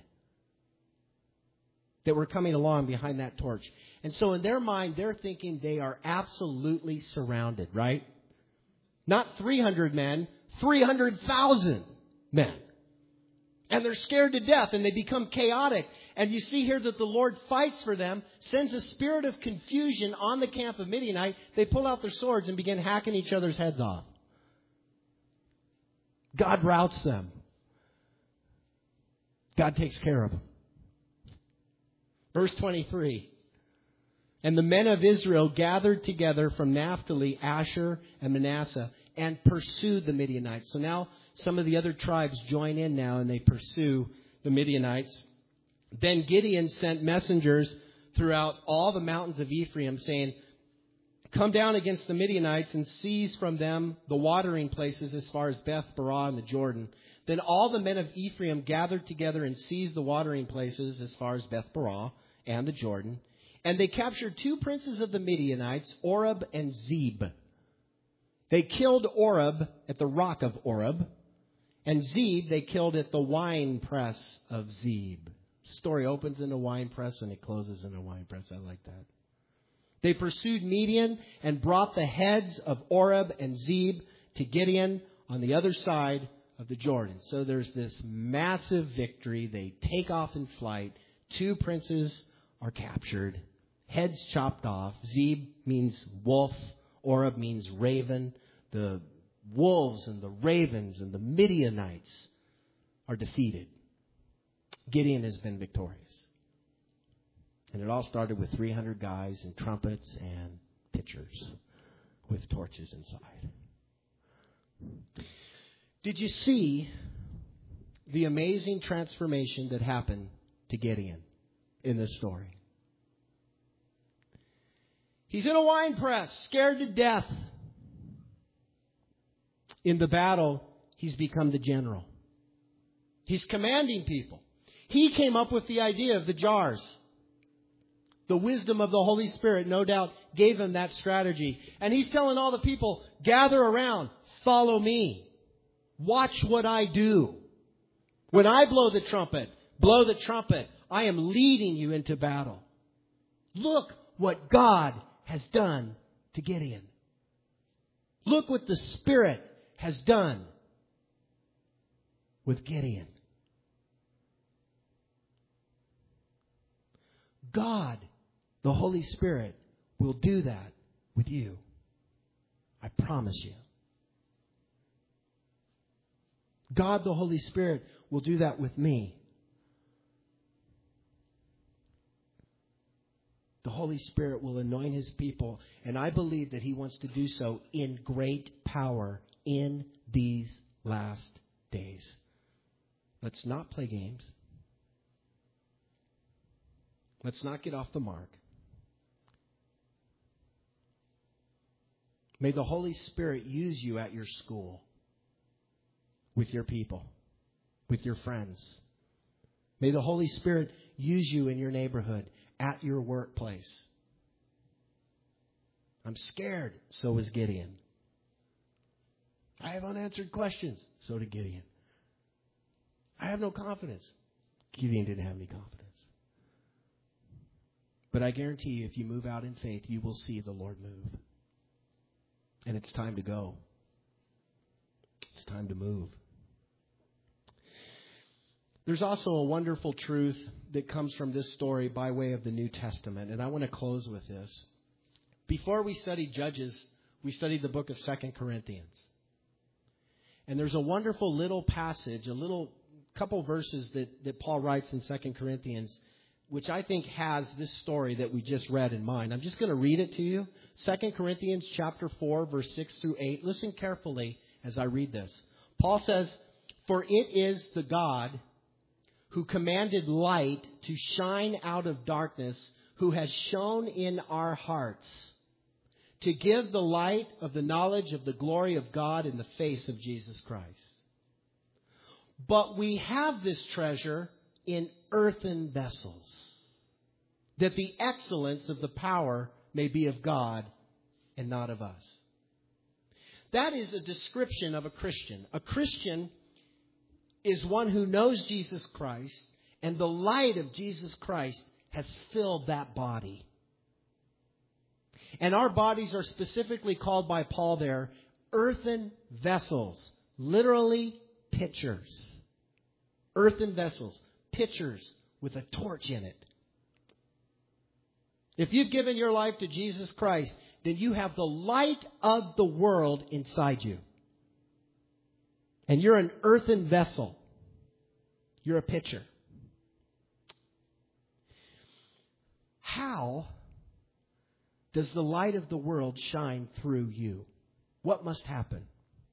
that were coming along behind that torch. And so in their mind, they're thinking they are absolutely surrounded, right? Not 300 men, 300,000 men. And they're scared to death and they become chaotic. And you see here that the Lord fights for them, sends a spirit of confusion on the camp of Midianite. They pull out their swords and begin hacking each other's heads off. God routs them. God takes care of them. Verse 23. And the men of Israel gathered together from Naphtali, Asher, and Manasseh and pursued the Midianites. So now some of the other tribes join in now and they pursue the Midianites. Then Gideon sent messengers throughout all the mountains of Ephraim saying, come down against the Midianites and seize from them the watering places as far as Beth-barah and the Jordan. Then all the men of Ephraim gathered together and seized the watering places as far as Beth-barah and the Jordan. And they captured 2 princes of the Midianites, Oreb and Zeb. They killed Oreb at the rock of Oreb, and Zeb they killed at the wine press of Zeb. story opens in a wine press and it closes in a wine press. I like that. They pursued Midian and brought the heads of Oreb and Zeb to Gideon on the other side of the Jordan. So there's this massive victory. They take off in flight. 2 princes are captured. Heads chopped off. Zeb means wolf. Oreb means raven. The wolves and the ravens and the Midianites are defeated. Gideon has been victorious. And it all started with 300 guys and trumpets and pitchers with torches inside. Did you see the amazing transformation that happened to Gideon in this story? He's in a wine press, scared to death. In the battle, he's become the general. He's commanding people. He came up with the idea of the jars. The wisdom of the Holy Spirit, no doubt, gave him that strategy. And he's telling all the people, gather around, follow me. Watch what I do. When I blow the trumpet, I am leading you into battle. Look what God has done to Gideon. Look what the Spirit has done with Gideon. God, the Holy Spirit, will do that with you. I promise you. God, the Holy Spirit, will do that with me. The Holy Spirit will anoint His people, and I believe that He wants to do so in great power in these last days. Let's not play games. Let's not get off the mark. May the Holy Spirit use you at your school, with your people, with your friends. May the Holy Spirit use you in your neighborhood, at your workplace. I'm scared. So is Gideon. I have unanswered questions. So did Gideon. I have no confidence. Gideon didn't have any confidence. But I guarantee you, if you move out in faith, you will see the Lord move. And it's time to go. It's time to move. There's also a wonderful truth that comes from this story by way of the New Testament. And I want to close with this. Before we studied Judges, we studied the book of 2 Corinthians. And there's a wonderful little passage, a little couple verses that Paul writes in 2 Corinthians, which I think has this story that we just read in mind. I'm just going to read it to you. 2 Corinthians chapter 4, verse 6 through 8. Listen carefully as I read this. Paul says, "For it is the God who commanded light to shine out of darkness, who has shone in our hearts to give the light of the knowledge of the glory of God in the face of Jesus Christ. But we have this treasure in earthen vessels, that the excellence of the power may be of God and not of us." That is a description of a Christian. A Christian is one who knows Jesus Christ, and the light of Jesus Christ has filled that body. And our bodies are specifically called by Paul there earthen vessels, literally pitchers. Earthen vessels, pitchers with a torch in it. If you've given your life to Jesus Christ, then you have the light of the world inside you. And you're an earthen vessel. You're a pitcher. How does the light of the world shine through you? What must happen?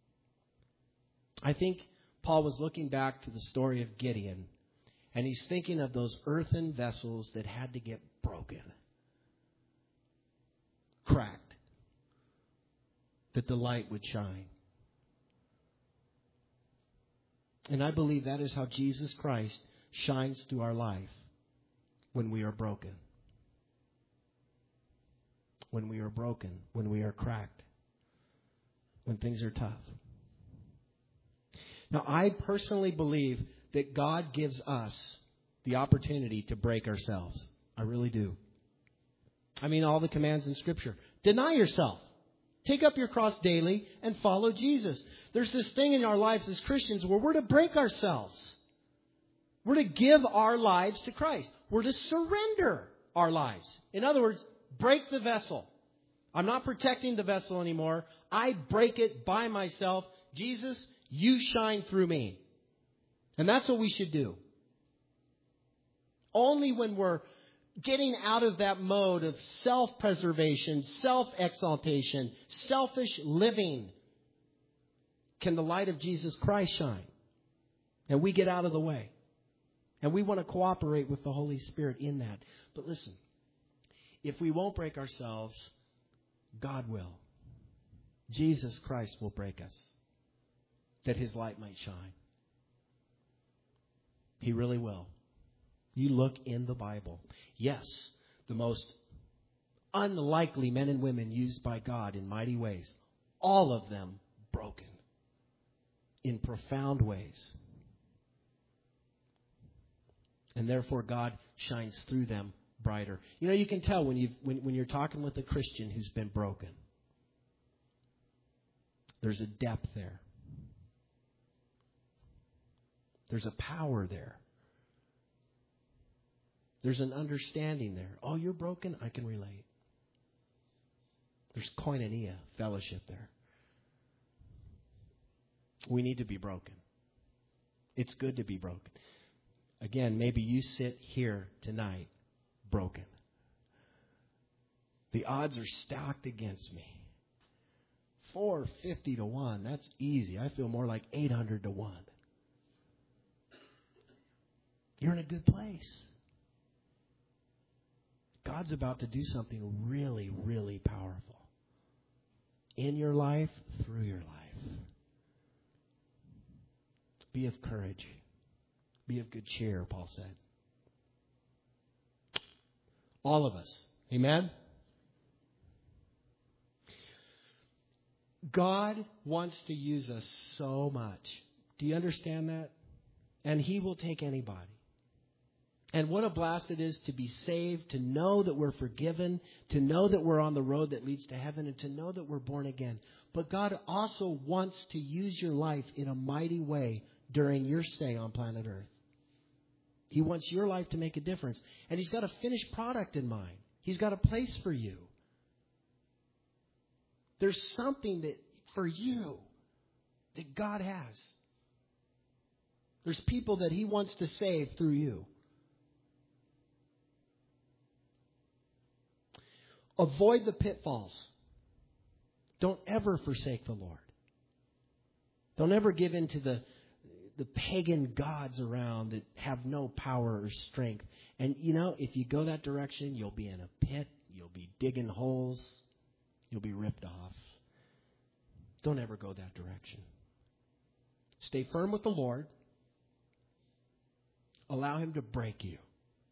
I think Paul was looking back to the story of Gideon, and he's thinking of those earthen vessels that had to get broken, cracked, that the light would shine. And I believe that is how Jesus Christ shines through our life when we are broken. When we are broken, when we are cracked, when things are tough. Now, I personally believe that God gives us the opportunity to break ourselves. I really do. I mean, all the commands in Scripture. Deny yourself. Take up your cross daily and follow Jesus. There's this thing in our lives as Christians where we're to break ourselves. We're to give our lives to Christ. We're to surrender our lives. In other words, break the vessel. I'm not protecting the vessel anymore. I break it by myself. Jesus, you shine through me. And that's what we should do. Only when we're getting out of that mode of self-preservation, self-exaltation, selfish living, can the light of Jesus Christ shine. And we get out of the way. And we want to cooperate with the Holy Spirit in that. But listen, if we won't break ourselves, God will. Jesus Christ will break us, that His light might shine. He really will. You look in the Bible. Yes, the most unlikely men and women used by God in mighty ways. All of them broken in profound ways. And therefore God shines through them brighter. You know, you can tell when you're talking with a Christian who's been broken. There's a depth there. There's a power there. There's an understanding there. Oh, you're broken? I can relate. There's koinonia, fellowship there. We need to be broken. It's good to be broken. Again, maybe you sit here tonight broken. The odds are stacked against me. 450 to 1. That's easy. I feel more like 800 to 1. You're in a good place. God's about to do something really, really powerful. In your life, through your life. Be of courage. Be of good cheer, Paul said. All of us. Amen? God wants to use us so much. Do you understand that? And He will take anybody. And what a blast it is to be saved, to know that we're forgiven, to know that we're on the road that leads to heaven, and to know that we're born again. But God also wants to use your life in a mighty way during your stay on planet Earth. He wants your life to make a difference. And He's got a finished product in mind. He's got a place for you. There's something that for you that God has. There's people that He wants to save through you. Avoid the pitfalls. Don't ever forsake the Lord. Don't ever give in to the pagan gods around that have no power or strength. And, you know, if you go that direction, you'll be in a pit. You'll be digging holes. You'll be ripped off. Don't ever go that direction. Stay firm with the Lord. Allow Him to break you.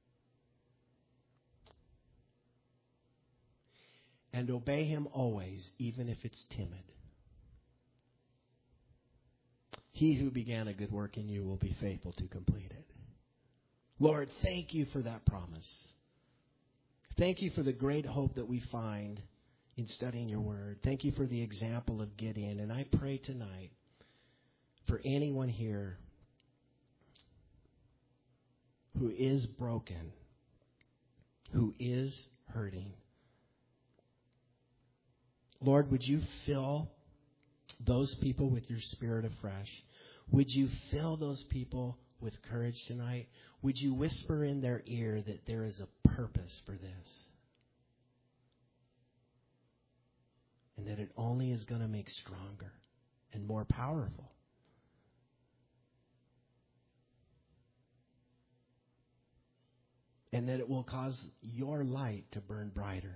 And obey Him always, even if it's timid. He who began a good work in you will be faithful to complete it. Lord, thank You for that promise. Thank You for the great hope that we find in studying Your Word. Thank You for the example of Gideon. And I pray tonight for anyone here who is broken, who is hurting. Lord, would You fill those people with Your Spirit afresh? Would You fill those people with courage tonight? Would You whisper in their ear that there is a purpose for this? And that it only is going to make stronger and more powerful. And that it will cause Your light to burn brighter.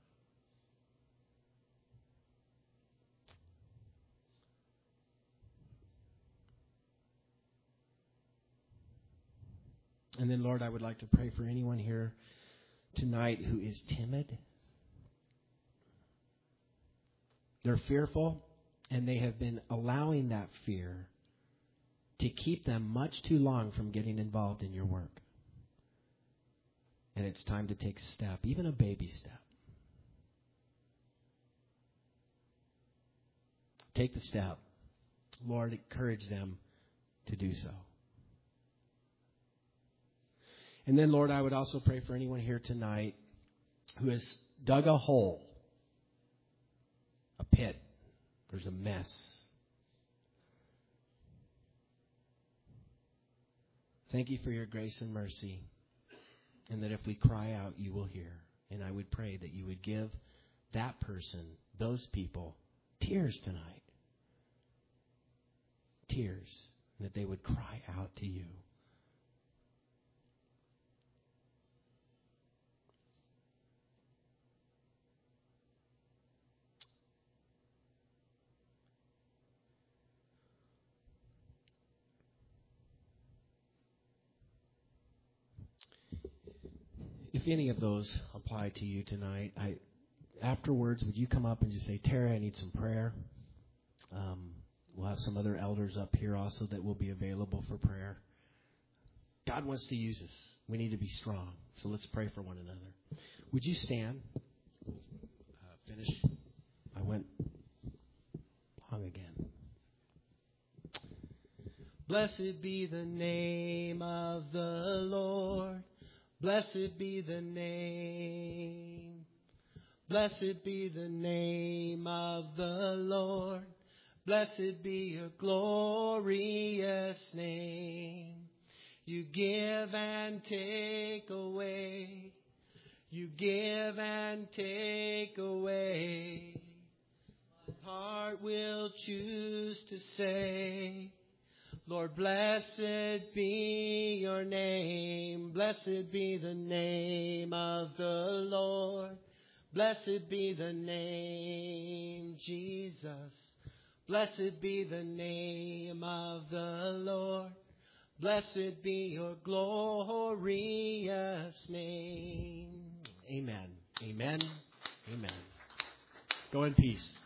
And then, Lord, I would like to pray for anyone here tonight who is timid. They're fearful, and they have been allowing that fear to keep them much too long from getting involved in Your work. And it's time to take a step, even a baby step. Take the step. Lord, encourage them to do so. And then, Lord, I would also pray for anyone here tonight who has dug a hole, a pit. There's a mess. Thank you for your grace and mercy, and that if we cry out, you will hear. And I would pray that you would give that person, those people, tears tonight. Tears. And that they would cry out to you. If any of those apply to you tonight, afterwards, would you come up and just say, Tara, I need some prayer? We'll have some other elders up here also that will be available for prayer. God wants to use us. We need to be strong. So let's pray for one another. Would you stand? Finish. I went long again. Blessed be the name of the Lord. Blessed be the name. Blessed be the name of the Lord. Blessed be your glorious name. You give and take away. You give and take away. My heart will choose to say, Lord, blessed be your name. Blessed be the name of the Lord. Blessed be the name, Jesus. Blessed be the name of the Lord. Blessed be your glorious name. Amen. Amen. Amen. Go in peace.